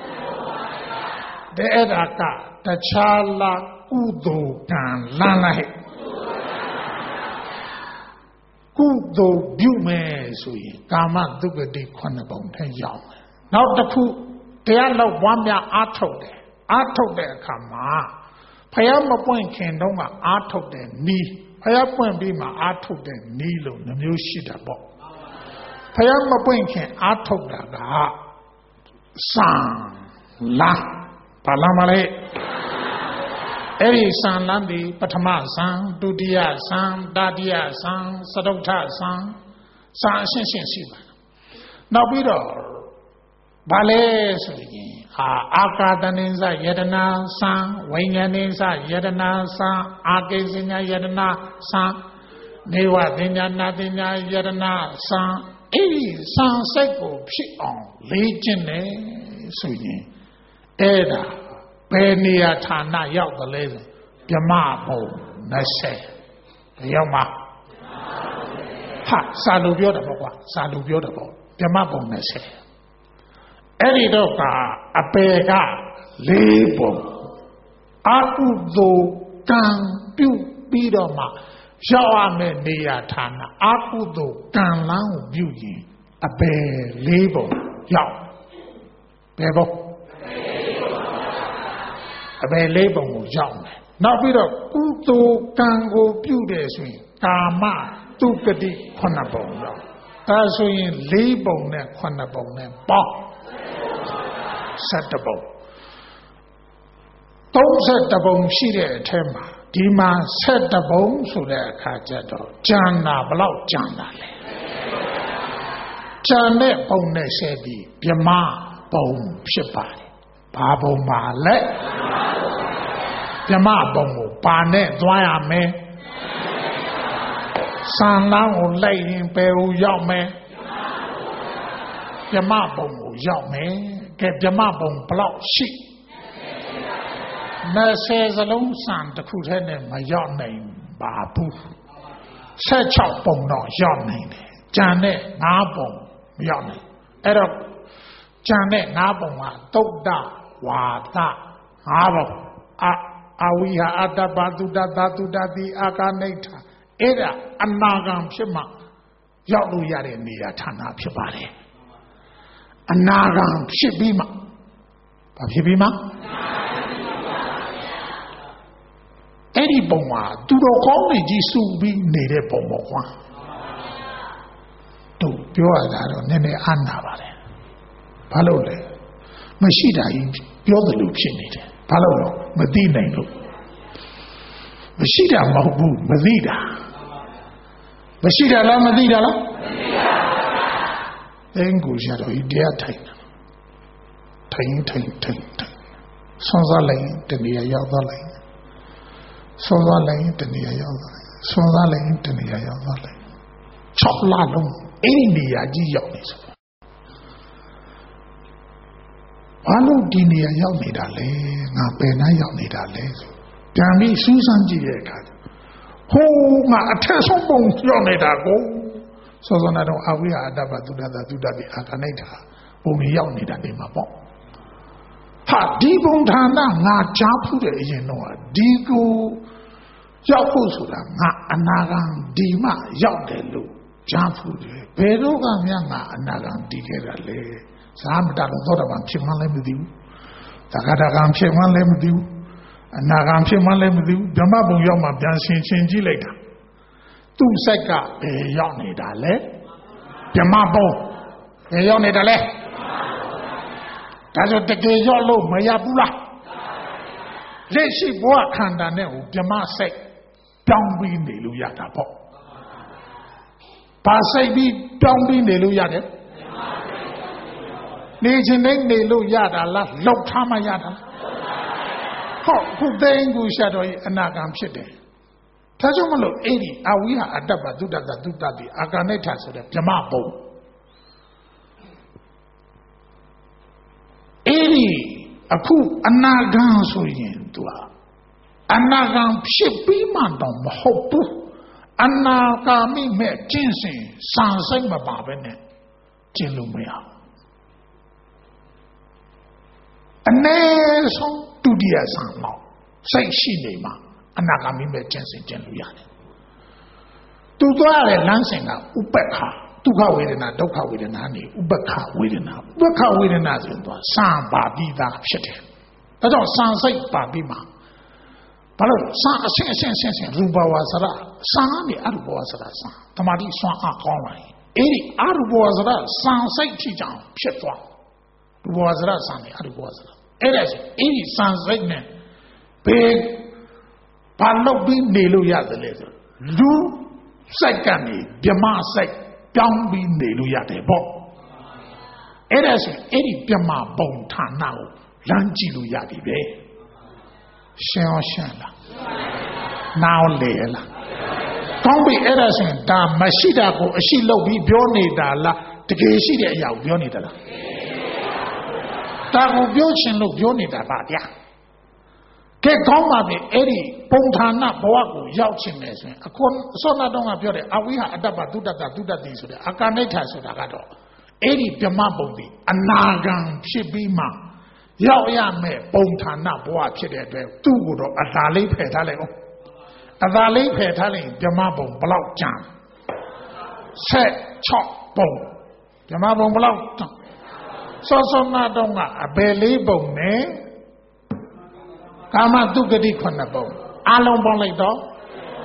တဲ့အဲ့ဒါကတခြားလာကုသိုလ်ကံလမ်းလိုက်ကုသိုလ်ပြုမယ်ဆိုရင်ကာမတုဂတိခုနှစ်ဘုံထဲရောက်မယ်နောက်တစ်ခုတရားလောက်ဝမ်းများအားထုတ်တယ်အားထုတ်တဲ့အခါမှာဖယားမပွင့်ခင်တုန်းကအားထုတ်တဲ့နီးဖယားပွင့်ပြီးမှအားထုတ်တဲ့နီးလို့နှမျိုးရှိတာပေါ့ဖယားမပွင့်ခင်အားထုတ်တာကစံလာဘာလာမလဲအဲ့ဒီစံလမ်းဒီပထမစံဒုတိယစံတတိယစံစတုတ္ထစံစံအရှင်းရှင်းရှိပါတယ်နောက်ပြီးတော့ဘာလဲဆိုရင်အာအာကာတနိစ္စယတနာစံဝိညာဉ်နိစ္စယတနာစံအာကိဉ္စညာယတနာစံနေဝသင်္ညာနာသင်္ညာယတနာစံအဲ့ဒီစံစိတ်ကိုဖြစ်အောင်လေ့ကျင့်တယ်ဆိုရင်အဲ့ဒါဘယ်နေရာဌာနရောက်တယ်လဲဆိုပြမဘုံနှစ်ဆယ်ရောက်မှာဟာစာလူပြောတယ်ပေါ့ကွာစာလူပြောတယ်ပေါ့ပြမဘုံနှစ်ဆယ်အဲ့ဒီတော့ကအပေကလေးပုံအကုသိုလ်ကံပြုပြီးတော့မှရောက်ရမယ့်နေရာဌာနအကုသိုလ်ကံလမ်းကိုပြုရင်အပေလေးပုံရောက်ဘယ်ပုံအပေလေးပုံကိုရောက်မယ်နောက်ပြီးတော့ကုသိုလ်ကံကိုပြုတယ်ဆိုရင်ကာမသူကတိခုနှစ်ပုံရောက်ဒါဆိုရင်လေးပုံနဲ့ခုနှစ်ပုံနဲ့ပေါင်းဆယ်ပုံသုံးဆယ်ပုံရှိတဲ့အထက်မှာဒီမှာဆယ်ပုံဆိုတဲ့အခါကျတော့ကျန်တာဘလောက်ကျန်တာလဲကျန်တဲ့ပုံနဲ့ဆယ်ပြီးဗြဟ္မပုံဖြစ်ပါတယ်ဘာပုံပါလဲဗြဟ္မပုံကိုပါနဲ့သွားရမယ်စံလန်းကိုလိုက်ရင်ဘယ်ကိုရောက်မယ်ဗြဟ္မပုံကိုရောက်မယ်ကဲဗြဟ္မပုံဘလောက်ရှိနှစ်ဆယ်စလုံးစံတစ်ခုတည်းနဲ့မရောက်နိုင်ပါဘူးဆက်၆ပုံတော့ရောက်နိုင်တယ်ကျန်တဲ့၅ပုံမရောက်နိုင်အဲ့တော့ကျန်တဲ့၅ပုံကသုတ်တဝါဒ၅ပုံအအဝိဟာအတ္တပါတုတ္တသာတုတ္တတိအာကာနိဋ္ဌာအဲ့ဒါအနာဂံဖြစ်မှရောက်လို့ရတဲ့နေရာဌာနဖြစ်ပါတယ်အနာဂံဖြစ်ပြီးမှဘာဖြစ်ပြီးမှအဲ့ဒီပုံမှာသူတော်ကောင်းတွေကြီးစုပြီးနေတဲ့ပုံပေါ့ကွာတို့ပြောရတာတော့နည်းနည်းအနာပါတယ်ဘာလို့လဲမရှိတာကြီးပြောသလိုဖြစ်နေတယ်ဘာလို့လဲမသိနိုင်လို့မရှိတာမဟုတ်ဘူးမသိတာမရှိတာလားမသိတာလားမသိပါဘူးအင်းကိုရတော့ဒီတရားထိုင်ထိုင်ထိုင်ထိုင်ထိုင်ဆွမ်းစားလိုက်တနေရာရောက်သွားလိုက်ဆွမ်းစားလိုက်တနေရာရောက်သွားလိုက်ဆွမ်းစားလိုက်တနေရာရောက်သွားလိုက်၆လလုံးအဲ့ဒီနေရာကြီးရောက်နေဆိုဘာလို့ဒီနေရာရောက်နေတာလဲငါပယ်နှရောက်နေတာလဲဆိုပြန်ပြီးစူးစမ်းကြည့်တဲ့အခါဟိုးငါအထက်ဆုံးပုံရောက်နေတာကိုစောစောနာတော့အဝိဟာအတ္တပသုဒ္ဓတာသုဒ္ဓတိအာကာနိဋ္ဌာပုံကြီးရောက်နေတာနေမှာပေါ့ဟာဒီပုံဌာနငါကြားဖူးတယ်အရင်တော့ဒီကိုရောက်ဖို့ဆိုတာငါအနာဂံဒီမှရောက်တယ်လို့ကြားဖူးတယ်ဘယ်တော့ကမှငါအနာဂံဒီခဲ့တာလဲဇာမတလို့သောတာပန်ဖြစ်မှလည်းမသိဘူးသက္ကတာကံဖြစ်မှလည်းမသိဘူးအနာဂံဖြစ်မှလည်းမသိဘူးဓမ္မပုံရောက်မှပြန်ရှင်းရှင်းကြည့်လိုက်တာသူ့စိတ်ကဘယ်ရောက်နေတာလဲဓမ္မပုံဘယ်ရောက်နေတာလဲဒါဆိုတကယ်ရောက်လို့မရဘူးလားလက်ရှိဘဝခန္ဓာနဲ့ဟိုဓမ္မစိတ်ပြောင်းပြီးနေလို့ရတာပေါ့ဘာစိတ်ပြီးပြောင်းပြီးနေလို့ရတယ်နေခြင်းနဲ့နေလို့ရတာလားလောက်ထားမှရတာဟုတ်ခုသိင်ကိုရှာတော့အနာဂံဖြစ်တယ်ဒါကြောင့်မလို့အဲ့ဒီအဝိဟာအတ္တပသုဒ္ဓတသုတ္တတိအာကာနိဋ္ဌာဆိုတဲ့ဗြဟ္မပုံအဲ့ဒီအခုအနာဂံဆိုရင်သူကအနာဂံဖြစ်ပြီးမှတော့မဟုတ်ဘူးအနာဂါမိမဲ့ကျင့်စဉ်စံစိတ်မပါပဲနဲ့ကျင့်လို့မရဘူးအနည်းဆုံးဒုတိယဆံလောက်စိတ်ရှိနေမှာအနာဂါမိမဲ့ကျင့်စဉ်ကျင့်လို့ရတယ်သူသွားတဲ့လမ်းစဉ်ကဥပက္ခဒုက္ခဝေဒနာဒုက္ခဝေဒနာနေဥပက္ခဝေဒနာဥပက္ခဝေဒနာဆိုတော့စံပါပြီးသားဖြစ်တယ်ဒါကြောင့်စံစိတ်ပါပြီးမှာဘာလို့စံအရှင်းအရှင်းရှင်းရှင်းရူပဝါစရစံနေအရူပဝါစရစံတမာတိစွမ်းအားကောင်းလာရင်အဲ့ဒီအရူပဝါစရစံစိတ်ထိကြောင်ဖြစ်သွားရူပဝါစရစံနေအရူပဝါစရအဲ့ဒါဆိုအဲ့ဒီစံစိတ်နဲ့ဘယ်ဘာလို့ပြီးနေလို့ရတယ်လဲဆိုလူစိတ်ကနေဗြဟ္မစိတ်ပြောင်းပြီးနေလို့ရတယ်ပေါ့အဲ့ဒါဆိုအဲ့ဒီဗြဟ္မပုံဌာနကိုလမ်းကြည့်လို့ရပြီပဲရှင်းအောင်ရှင်းလားနားလေလားကောင်းပြီအဲ့ဒါဆိုရင်ဒါမရှိတာကိုအရှိလုပ်ပြီးပြောနေတာလားတကယ်ရှိတဲ့အရာကိုပြောနေတာလားဒါကိုပြောချင်လို့ပြောနေတာပါဗျာကဲကောင်းပါပြီအဲ့ဒီပုံဌာနဘဝကိုရောက်ချင်တယ်ဆိုရင်အခုဆောနာတော့ကပြောတယ်အဝိဟာအတ္တပသုဒ္ဓတသုဒ္ဓတိဆိုတဲ့အာကာနိဋ္ဌာဆိုတာကတော့အဲ့ဒီဗြဟ္မပုံဒီအနာဂံဖြစ်ပြီးမှရောက်ရမယ်ပုံဌာနဘဝဖြစ်တဲ့အတွက်သူ့ကိုတော့အသာလေးဖယ်ထားလိုက်အောင်အသာလေးဖယ်ထားလိုက်ဗြဟ္မပုံဘလောက်ကြံဆက်၆ပုံဗြဟ္မပုံဘလောက်ဆောဆောနာတော့ကအဘယ်လေးပုံနဲ့ကာမတုဂတိခုနှစ်ပုံအလုံးပေါင်းလိုက်တော့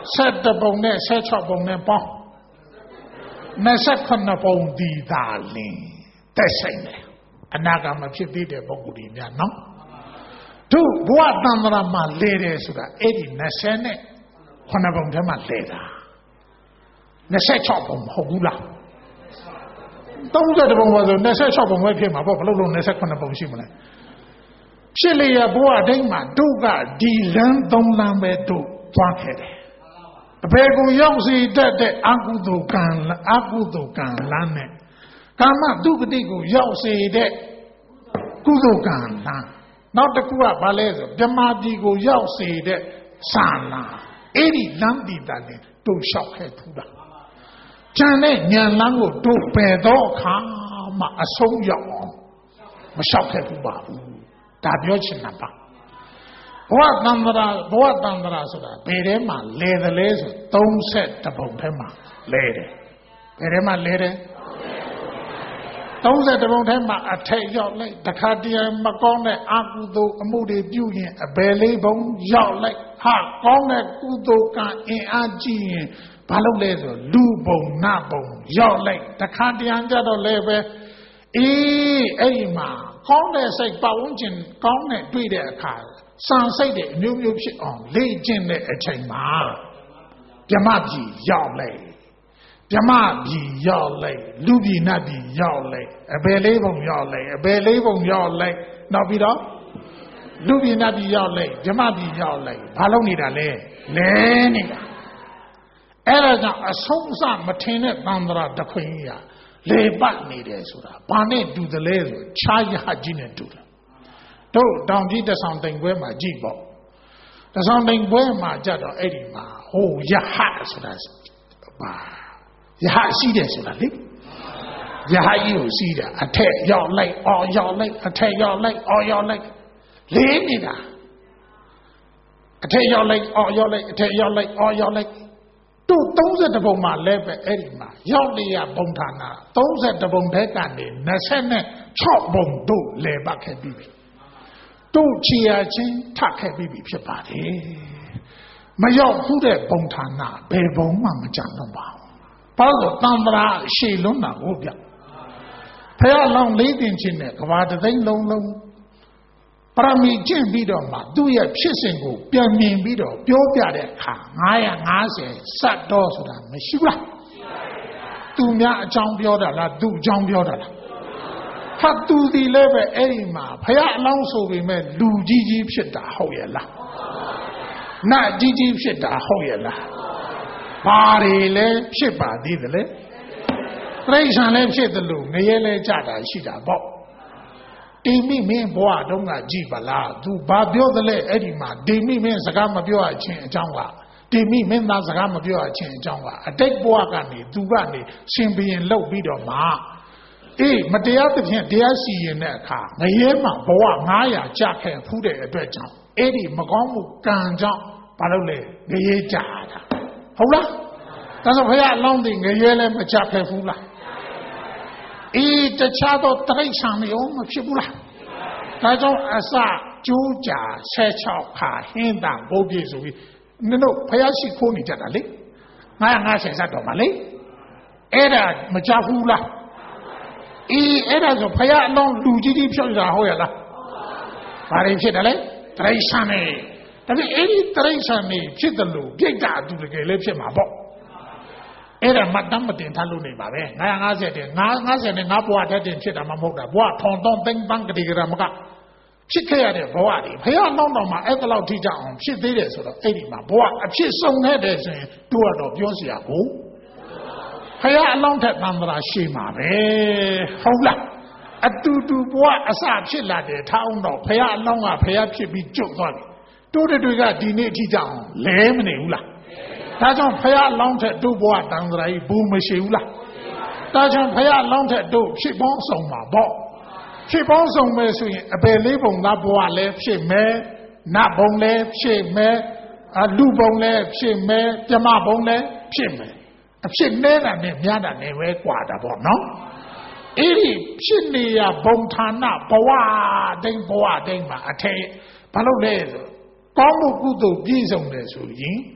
ဆက်တပုံနဲ့ဆက်၆ပုံနဲ့ပေါင်းနှစ်ဆယ့်ခုနှစ်ပုံဒီသာလင်တက်ဆိုင်တယ်အနာဂတ်မဖြစ်သေးတဲ့ပုဂ္ဂိုလ်ကြီးများနော်တို့ဘဝတန်ត្រာမှာလဲတယ်ဆိုတာအဲ့ဒီနှစ်ဆယ်နဲ့ခုနှစ်ပုံထဲမှာလဲတာနှစ်ဆယ့်၆ပုံမဟုတ်ဘူးလားသုံးဆယ်ပုံပါဆိုနှစ်ဆယ့်၆ပုံပဲဖြစ်မှာပေါ့ဘလို့လို့နှစ်ဆယ့်ခုနှစ်ပုံရှိမလဲဖြစ်လေရဘဝတိုင်းမှာတို့ကဒီလမ်းသုံးလမ်းပဲတို့သွားခဲ့တယ်အပေကိုရောက်စီတတ်တဲ့အကုသိုလ်ကံအကုသိုလ်ကံလမ်းနဲ့ကာမဒုက္ခတိကိုရောက်စေတဲ့ကုသိုလ်ကံလမ်းနောက်တစ်ခုကဘာလဲဆိုဓမ္မတိကိုရောက်စေတဲ့စာလမ်းအဲ့ဒီလမ်းဒီတာလေတို့လျှောက်ခဲ့ထူတာကျန်တဲ့ဉာဏ်လမ်းကိုတို့ပယ်တော့အခါမှအဆုံးရောက်အောင်မလျှောက်ခဲ့ဘူးပါဘူးဒါပြောချင်တာပါဘဝတန္တရာဘဝတန္တရာဆိုတာဘယ်ထဲမှာလဲတယ်လဲဆိုသုံးဆယ့်တပုံထဲမှာလဲတယ်ဘယ်ထဲမှာလဲတယ်သုံးဆယ့်တပုံထဲမှာအထက်ရောက်လိုက်တခါတည်းမကောင်းတဲ့အကုသိုလ်အမှုတွေပြုရင်အဘယ်လေးပုံရောက်လိုက်ဟာကောင်းတဲ့ကုသိုလ်ကအင်အားကြီးရင်ဘာလုပ်လဲဆိုလူပုံနပုံရောက်လိုက်တခါတည်းကြတော့လဲပဲအေးအဲ့ဒီမှာကောင်းတဲ့စိတ်ပတ်ဝန်းကျင်ကောင်းတဲ့တွေ့တဲ့အခါစံစိတ်တွေအမျိုးမျိုးဖြစ်အောင်လေ့ကျင့်တဲ့အချိန်မှာဓမ္မပြည်ရောက်လိုက်ဓမ္မပြည်ရောက်လိုက်လူပြည်နတ်ပြည်ရောက်လိုက်အဘယ်လေးပုံရောက်လိုက်အဘယ်လေးပုံရောက်လိုက်နောက်ပြီးတော့လူပြည်နတ်ပြည်ရောက်လိုက်ဓမ္မပြည်ရောက်လိုက်ဘာလုပ်နေတာလဲလဲနေတာအဲ့ဒါကြောင့်အဆုံးအစမထင်တဲ့သံဃာတခွင်ကြီးဟာလေပတ်နေတယ်ဆိုတာဘာနဲ့တူတယ်လဲဆိုခြားရဟကြီးနဲ့တူတယ်တို့တောင်ကြီးတဆောင်တိမ်ပွဲမှာကြည့်ပေါ့တဆောင်တိမ်ပွဲမှာကြတော့အဲ့ဒီမှာဟိုရဟဆိုတာပါရဟရှိတယ်ဆိုတာလေရဟကြီးကိုစီးတာအထက်ရောက်လိုက်အော်ရောက်လိုက်အထက်ရောက်လိုက်အော်ရောက်လိုက်လေးနေတာအထက်ရောက်လိုက်အော်ရောက်လိုက်အထက်ရောက်လိုက်အော်ရောက်လိုက်တို့သုံးဆယ့်ပုံမှာလဲပဲအဲ့ဒီမှာရောက်နေရပုံဌာနသုံးဆယ့်ပုံထဲကနေနှစ်ဆယ့်၆ပုံတို့လဲပတ်ခဲ့ပြီတို့ချီရချင်းထခဲ့ပြီဖြစ်ပါတယ်မရောက်ဘူးတဲ့ပုံဌာနဘယ်ပုံမှမကြံတော့ပါဘူးဘာလို့တန်ត្រာရှည်လွန်းတာကိုဗျဖះလောင်းလေးတင်ချင်းနဲ့ကဘာတသိန်းလုံးလုံးပရမီကျင့်ပြီးတော့မှသူ့ရဲ့ဖြစ်စဉ်ကိုပြန်မြင်ပြီးတော့ပြောပြတဲ့အခါငါးရာငါးဆယ်စတ်တော့ဆိုတာမရှိဘူးလားရှိပါဘူးသူများအကြောင်းပြောတာလားသူ့အကြောင်းပြောတာလားဟာသူဒီလည်းပဲအဲ့ဒီမှာဖះအလောင်းဆိုပေမဲ့လူကြီးကြီးဖြစ်တာဟုတ်ရဲ့လားနတ်ကြီးကြီးဖြစ်တာဟုတ်ရဲ့လားဘာတွေလဲဖြစ်ပါသေးတယ်လေပြိဿံလည်းဖြစ်တယ်လို့ငရဲလဲကြတာရှိတာပေါ့တိမိမင်းဘဝတုန်းကကြည်ပါလားသူဘာပြောသလဲအဲ့ဒီမှာတိမိမင်းစကားမပြောရချင်းအကြောင်းကတိမိမင်းသားစကားမပြောရချင်းအကြောင်းကအတိတ်ဘဝကနေသူကနေရှင်ဘရင်လှုပ်ပြီးတော့မှအေးမတရားသဖြင့်တရားစီရင်တဲ့အခါငရဲမှာဘဝငါးရာကြခဲ့ဖူးတဲ့အတွက်ကြောင့်အဲ့ဒီမကောင်းမှုကံကြောင့်ဘာလို့လဲငရဲကြတာဟုတ်လားဒါဆိုဘုရားအလောင်းသိငရဲလည်းမကြခဲ့ဘူးလားအေးတခြားသောတိရစ္ဆာန်မျိုးမဖြစ်ဘူးလားဒါကြောင့်အစကျိုးကြာဆယ်၆ခါဟင်းတာဘုတ်ပြည့်ဆိုပြီးနင်တို့ဖျားရှိခိုးနေကြတာလေငါးငါးဆယ်စတော့ပါလေအဲ့ဒါမကြဘူးလားအေးအဲ့ဒါဆိုဖျားအလုံးလူကြီးကြီးဖြစ်တာဟုတ်ရလားဘာတွေဖြစ်တယ်လဲတိရစ္ဆာန်တွေဒါပေမဲ့အဲ့ဒီတိရစ္ဆာန်တွေဖြစ်တယ်လို့ပြိတ္တာအတူတကယ်လည်းဖြစ်မှာပေါ့အဲ့ဒါမှတ်တမ်းမတင်ထားလို့နေပါပဲငါးငါးဆယ်တင်ငါးငါးဆယ်နဲ့ငါးဘဝတည်းတင်ဖြစ်တာမှမဟုတ်တာဘဝထောင်တောင်းသိန်းပန်းကတိကရမကဖြစ်ခဲ့ရတဲ့ဘဝတွေဖះနောက်တော့မှအဲ့ဒါလောက်ထိကြအောင်ဖြစ်သေးတယ်ဆိုတော့အဲ့ဒီမှာဘဝအဖြစ်ဆုံးခဲ့တယ်ဆိုရင်တို့ကတော့ပြောစရာကိုဖះအလောင်းထက်တန်ត្រာရှည်မှာပဲဟုတ်လားအတူတူဘဝအစဖြစ်လာတယ်ထားအောင်တော့ဖះအလောင်းကဖះဖြစ်ပြီးကျွတ်သွားပြီတို့တွေကဒီနေ့အထိကြအောင်လဲမနေဘူးလားဒါကြောင့်ဖះလောင်းထက်တို့ဘဝတန်ត្រာကြီးဘူးမရှိဘူးလားဒါကြောင့်ဖះလောင်းထက်တို့ဖြစ်ပေါင်းဆောင်မှာပေါ့ဖြစ်ပေါင်းဆောင်မယ်ဆိုရင်အပယ်လေးပုံကဘဝလည်းဖြစ်မယ်နတ်ဘုံလည်းဖြစ်မယ်အလူဘုံလည်းဖြစ်မယ်ပြမဘုံလည်းဖြစ်မယ်အဖြစ်နေတာနဲ့များတာနဲ့ပဲကွာတာပေါ့နော်အဲ့ဒီဖြစ်နေရဘုံဌာနဘဝတိုင်းဘဝတိုင်းမှာအထက်ဘာလို့လဲဆိုကောင်းမှုကုသိုလ်ပြည့်စုံတယ်ဆိုရင်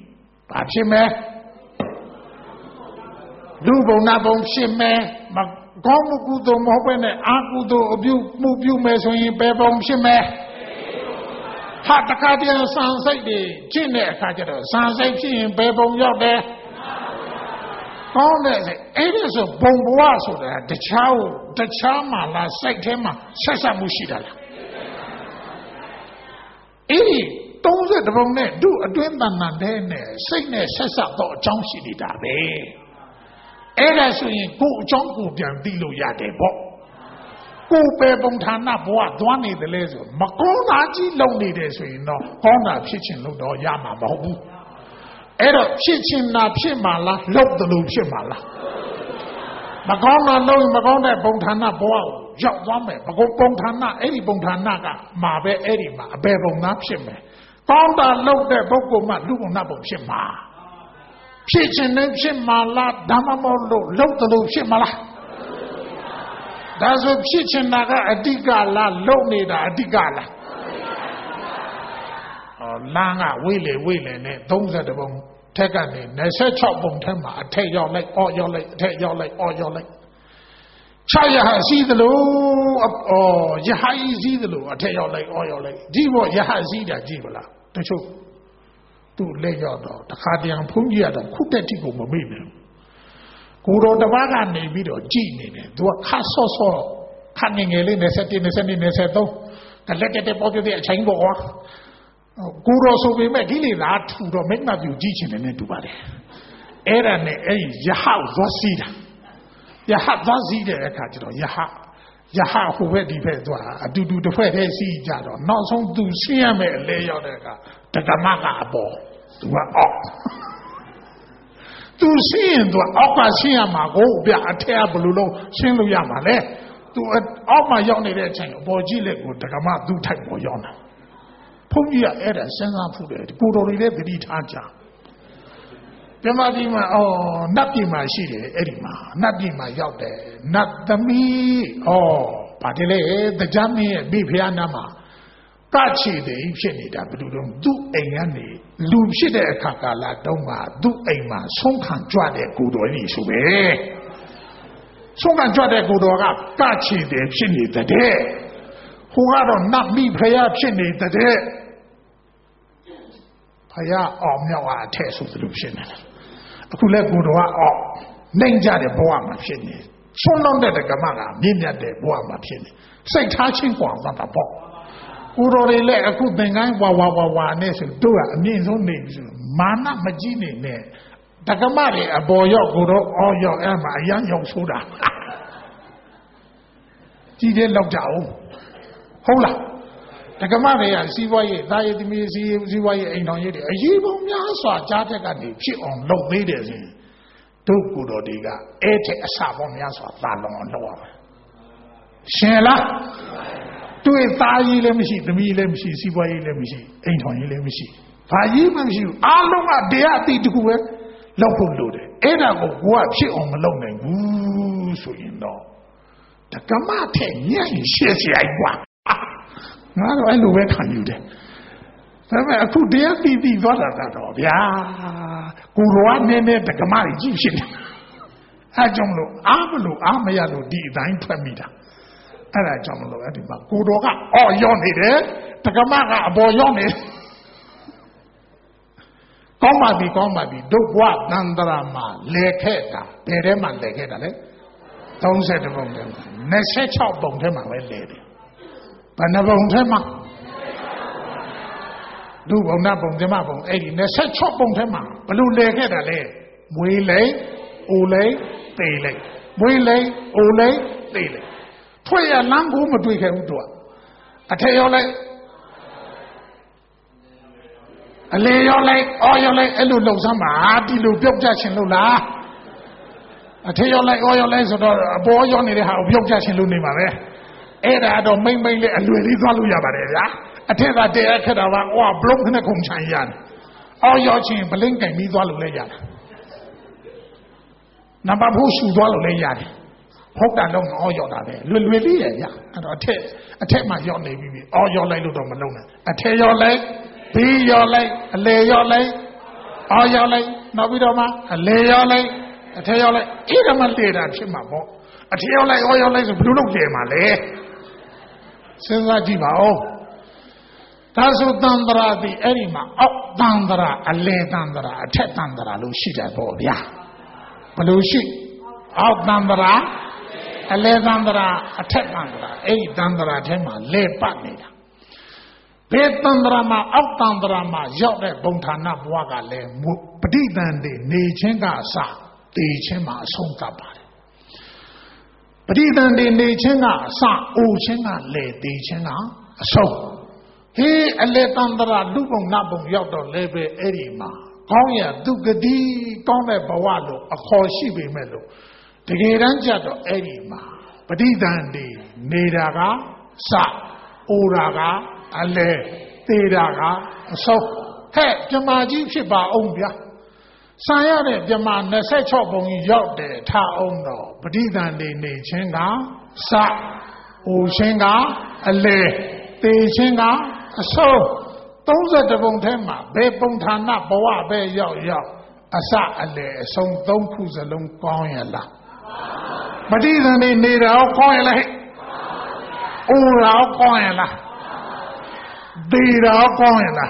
ဘာဖြစ်မဲလူဘုံနာဘုံဖြစ်မဲမကောင်းမှုကုသိုလ်မဟုတ်ဘဲနဲ့အာကုသိုလ်အပြုမှုပြုမယ်ဆိုရင်ဘယ်ဘုံဖြစ်မဲဟာတခါတည်းစံစိတ်တွေကျင့်တဲ့အခါကျတော့စံစိတ်ဖြစ်ရင်ဘယ်ဘုံရောက်တယ်ကောင်းတဲ့အဲ့ဒီဆိုဘုံဘဝဆိုတာတခြားကိုတခြားမှလားစိတ်ထဲမှာဆက်ဆက်မှုရှိတာလားအဲ့ဒီသုံးဆယ်ဘုံနဲ့သူ့အတွင်းတဏ္ဍာတဲ့နဲ့စိတ်နဲ့ဆက်ဆက်တော့အကြောင်းရှိနေတာပဲအဲ့ဒါဆိုရင်ကိုယ်အကြောင်းကိုပြန်သိလို့ရတယ်ပေါ့ကိုယ်ပဲပုံဌာနဘဝသွားနေတယ်လေဆိုမကောင်းတာကြီးလုံနေတယ်ဆိုရင်တော့ကောင်းတာဖြစ်ခြင်းလို့တော့ရမှာမဟုတ်ဘူးအဲ့တော့ဖြစ်ခြင်းနာဖြစ်မှာလားလုံတယ်လို့ဖြစ်မှာလားမကောင်းတာလုံရင်မကောင်းတဲ့ပုံဌာနဘဝကိုရောက်သွားမယ်မကောင်းပုံဌာနအဲ့ဒီပုံဌာနကမှာပဲအဲ့ဒီမှာအဘယ်ပုံသားဖြစ်မယ်ကောင်းတာလုံတဲ့ပုဂ္ဂိုလ်မှလူပုံနာပုံဖြစ်မှာဖြစ်ခြင်းနဲ့ဖြစ်မှာလားဓမ္မမောလို့လုံတယ်လို့ဖြစ်မှာလားဒါဆိုဖြစ်ချင်တာကအတိကလားလုံနေတာအတိကလားအော်လမ်းကဝေးလေဝေးလေနဲ့သုံးဆယ်ဘုံထက်ကနေ၂၆ဘုံထက်မှာအထက်ရောက်လိုက်အော်ရောက်လိုက်အထက်ရောက်လိုက်အော်ရောက်လိုက်ခြားရဟစီသလိုအော်ရဟကြီးစီသလိုအထက်ရောက်လိုက်အော်ရောက်လိုက်ဒီဘောရဟစီတာကြည့်ပါလားတချို့သူ့လက်ရောက်တော့တခါတည်းဘုန်းကြီးကတော့ခုတက်တိကိုမမေ့နဲ့ကိုတော်တပါးကနေပြီးတော့ကြည်နေတယ်သူကခါဆော့ဆော့ခါနေငယ်လေး၂၁ ၂၂ ၂၃ကလက်တက်တက်ပေါ်ပြတဲ့အချိန်ပေါ့ကွာကိုတော်ဆိုပေမဲ့ဒီလေလားထူတော့မိမပြူကြည့်ချင်တယ်နဲ့တူပါတယ်အဲ့ဒါနဲ့အဲ့ရဟသွားစီးတာရဟသွားစီးတဲ့အခါကျတော့ရဟရဟဟိုဘက်ဒီဘက်သွားအတူတူတစ်ဖွဲ့တည်းစီးကြတော့နောက်ဆုံးသူဆင်းရမယ်အလဲရောက်တဲ့အခါတက္ကမကအပေါ်သူကအောက်သူရှင်းရင်သူအောက်ကရှင်းရမှာကိုဗျအထက်ကဘယ်လိုလုပ်ရှင်းလို့ရမှာလဲသူအောက်မှာရောက်နေတဲ့အချိန်အပေါ်ကြီးလက်ကိုတက္ကမသူ့ထိုက်ပေါ်ရောက်တာဘုန်းကြီးကအဲ့ဒါစဉ်းစားဖို့တယ်ကိုတော်တွေလည်းသတိထားကြပြမဒီမှာအော်နတ်ပြည်မှာရှိတယ်အဲ့ဒီမှာနတ်ပြည်မှာရောက်တယ်နတ်သမီးအော်ဗာတယ်လေတရားမင်းရဲ့မိဖုရားနာမှာကချီတယ်ဖြစ်နေတာဘယ်လိုတော့သူ့အိမ်ကနေလူဖြစ်တဲ့အခါကာလတုန်းကသူ့အိမ်မှာဆုံးခံကြွတဲ့ကိုတော်ကြီးဆိုပဲဆုံးခံကြွတဲ့ကိုတော်ကကချီတယ်ဖြစ်နေတဲ့ဟိုကတော့နတ်မိဖုရားဖြစ်နေတဲ့ဖုရားအောင်မြောက်အထက်ဆိုသလိုဖြစ်နေတယ်အခုလဲကိုတော်ကအောက်နိုင်ကြတဲ့ဘဝမှာဖြစ်နေဆုံးလုံးတဲ့ကမ္မကမြင့်မြတ်တဲ့ဘဝမှာဖြစ်နေစိတ်ထားချင်းကွာသွားတာပေါ့ကိုတော်တွေလည်းအခုသင်္ကန်းဝါဝါဝါဝါနဲ့ဆိုတို့ကအမြင့်ဆုံးနေပြီဆိုမာနမကြီးနေနဲ့တက္ကမတွေအပေါ်ရောက်ကိုတော့အော်ရောက်အဲ့မှာအရန်ရောက်ဆိုးတာကြီးတဲ့လောက်ကြအောင်ဟုတ်လားတက္ကမတွေကစီးပွားရေးသာယသမီးစီးစီးပွားရေးအိမ်ထောင်ရေးတွေအရေးပုံများစွာကြားတဲ့ကနေဖြစ်အောင်လုပ်သေးတယ်ဆိုရင်တို့ကိုတော်တွေကအဲ့တဲ့အစာပေါင်းများစွာသာလွန်အောင်လုပ်ရမယ်ရှင်လားတွေ့သားကြီးလည်းမရှိသမီးလည်းမရှိစီးပွားရေးလည်းမရှိအိမ်ထောင်ရေးလည်းမရှိဘာကြီးမှမရှိဘူးအားလုံးကတရားအတိတခုပဲလောက်ဖို့လိုတယ်အဲ့ဒါကိုကိုကဖြစ်အောင်မလုပ်နိုင်ဘူးဆိုရင်တော့တက္ကမထက်ညံ့ရှေ့စရိုက်ကွာငါတော့အဲ့လိုပဲခံယူတယ်ဒါပေမဲ့အခုတရားပြီးပြီးသွားတာတော့ဗျာကိုတော်ကနည်းနည်းတက္ကမကြီးဖြစ်တယ်အဲကြောင့်မလို့အားမလို့အားမရလို့ဒီအတိုင်းထွက်မိတာအဲ့ဒါကြောင့်မလို့အဲ့ဒီမှာကိုတော်ကအော်ရောက်နေတယ်တက္ကမကအပေါ်ရောက်နေကောင်းပါပြီကောင်းပါပြီဒုက္ခသန္တရာမှာလဲခဲ့တာဘယ်ထဲမှာလဲခဲ့တာလဲသုံးဆယ်ဘုံထဲမှာ၂၆ဘုံထဲမှာပဲလဲတယ်ဘယ်နှဘုံထဲမှာဒုဘုံနာဘုံဓမ္မဘုံအဲ့ဒီ၂၆ဘုံထဲမှာဘလို့လဲခဲ့တာလဲမွေးလိမ့်အိုလိမ့်သေလိမ့်မွေးလိမ့်အိုလိမ့်သေလိမ့်ထွက်ရလမ်းကိုမတွေ့ခဲ့ဘူးသူကအထက်ရောက်လိုက်အလေရောက်လိုက်အော်ရောက်လိုက်အဲ့လိုလှုပ်ဆမ်းပါဒီလိုပြုတ်ကြခြင်းလို့လားအထက်ရောက်လိုက်အော်ရောက်လိုက်ဆိုတော့အပေါ်ရောက်နေတဲ့ဟာကိုပြုတ်ကြခြင်းလို့နေမှာပဲအဲ့ဒါတော့မိမ့်မိမ့်လေးအလွယ်လေးသွားလို့ရပါတယ်ဗျာအထက်ကတရားခက်တာပါဟောဘလုံးခနဲ့ခုံချန်ရတယ်အော်ရောက်ချင်းဘလင်းကင်ပြီးသွားလို့လည်းရတယ်နံပါတ်ဖို့ရှူသွားလို့လည်းရတယ်ဟုတ်တာတော့အော်ရောက်တာပဲလွယ်လွယ်လေးရရအဲ့တော့အထက်အထက်မှာရောက်နေပြီအော်ရောက်လိုက်လို့တော့မလုံးနဲ့အထက်ရောက်လိုက်ဘေးရောက်လိုက်အလေရောက်လိုက်အော်ရောက်လိုက်နောက်ပြီးတော့မှအလေရောက်လိုက်အထက်ရောက်လိုက်အဲ့ဒါမှလေတာဖြစ်မှာပေါ့အထက်ရောက်လိုက်အော်ရောက်လိုက်ဆိုဘယ်လိုလုပ်လဲမှာလဲစဉ်းစားကြည့်ပါဦးဒါဆိုတန်ត្រာတိအဲ့ဒီမှာအောက်တန်ត្រာအလေတန်ត្រာအထက်တန်ត្រာလို့ရှိတယ်ပေါ့ဗျာဘယ်လိုရှိအောက်တန်ត្រာအလေတန်ត្រာအထက်တန်ត្រာအဲ့ဒီတန်ត្រာထဲမှာလေပတ်နေတာဘယ်တန်ត្រာမှာအောက်တန်ត្រာမှာရောက်တဲ့ဘုံဌာနဘဝကလည်းပဋိသန္ဓေနေခြင်းကအစတေခြင်းမှာအဆုံးသတ်ပါတယ်ပဋိသန္ဓေနေခြင်းကအစအိုခြင်းကလေတေခြင်းကအဆုံးဟေးအလေတန်ត្រာလူဘုံနဘုံရောက်တော့လည်းပဲအဲ့ဒီမှာကောင်းရသူဂတိကောင်းတဲ့ဘဝလို့အခေါ်ရှိပေမဲ့လို့တကယ်တမ်းကျတော့အဲ့ဒီမှာပဋိသန္ဓေနေတာကစအိုတာကအလေသေးတာကအဆုံးဟဲ့ပြမကြီးဖြစ်ပါအောင်ဗျာဆံရတဲ့ပြမยี่สิบหกပုံကြီးရောက်တယ်ထားအောင်တော့ပဋိသန္ဓေနေခြင်းကစအိုခြင်းကအလေသေးခြင်းကအဆုံးသုံး十ပုံထဲမှာဘယ်ပုံဌာနဘဝပဲရောက်ရောက်အစအလေအဆုံးသုံးခုစလုံးကောင်းရလားပဋိသန္ဓေနေတာရောကောင်းရလားအိုတာရောကောင်းရလားသေတာရောကောင်းရလား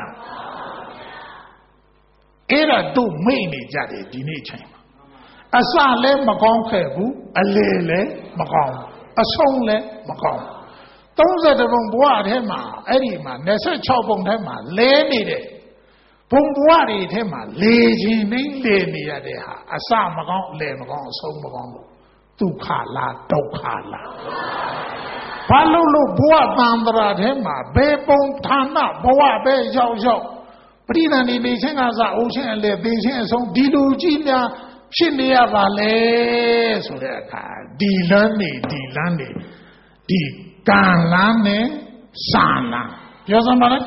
အဲ့ဒါတို့မိတ်နေကြတယ်ဒီနေ့ချိန်မှာအစလည်းမကောင်းခဲ့ဘူးအလေလည်းမကောင်းအဆုံးလည်းမကောင်းသုံး十ပုံဘဝထဲမှာအဲ့ဒီမှာยี่สิบหกပုံထဲမှာလဲနေတဲ့ဘုံဘဝတွေထဲမှာလေခြင်းနေလေနေရတဲ့ဟာအစမကောင်းအလေမကောင်းအဆုံးမကောင်းလို့ဒုက္ခလားဒုက္ခလားဘာလို့လို့ဘဝတန်ត្រာထဲမှာဘယ်ပုံဌာနဘဝပဲရောက်ရောက်ပဋိသန္ဓေနေခြင်းကစားအိုခြင်းအလေသေခြင်းအဆုံးဒီလိုကြီးများဖြစ်နေရပါလေဆိုတဲ့အခါဒီလမ်းနေဒီလမ်းနေဒီကံလမ်းနဲ့စာလမ်းပြောစမ်းပါလေ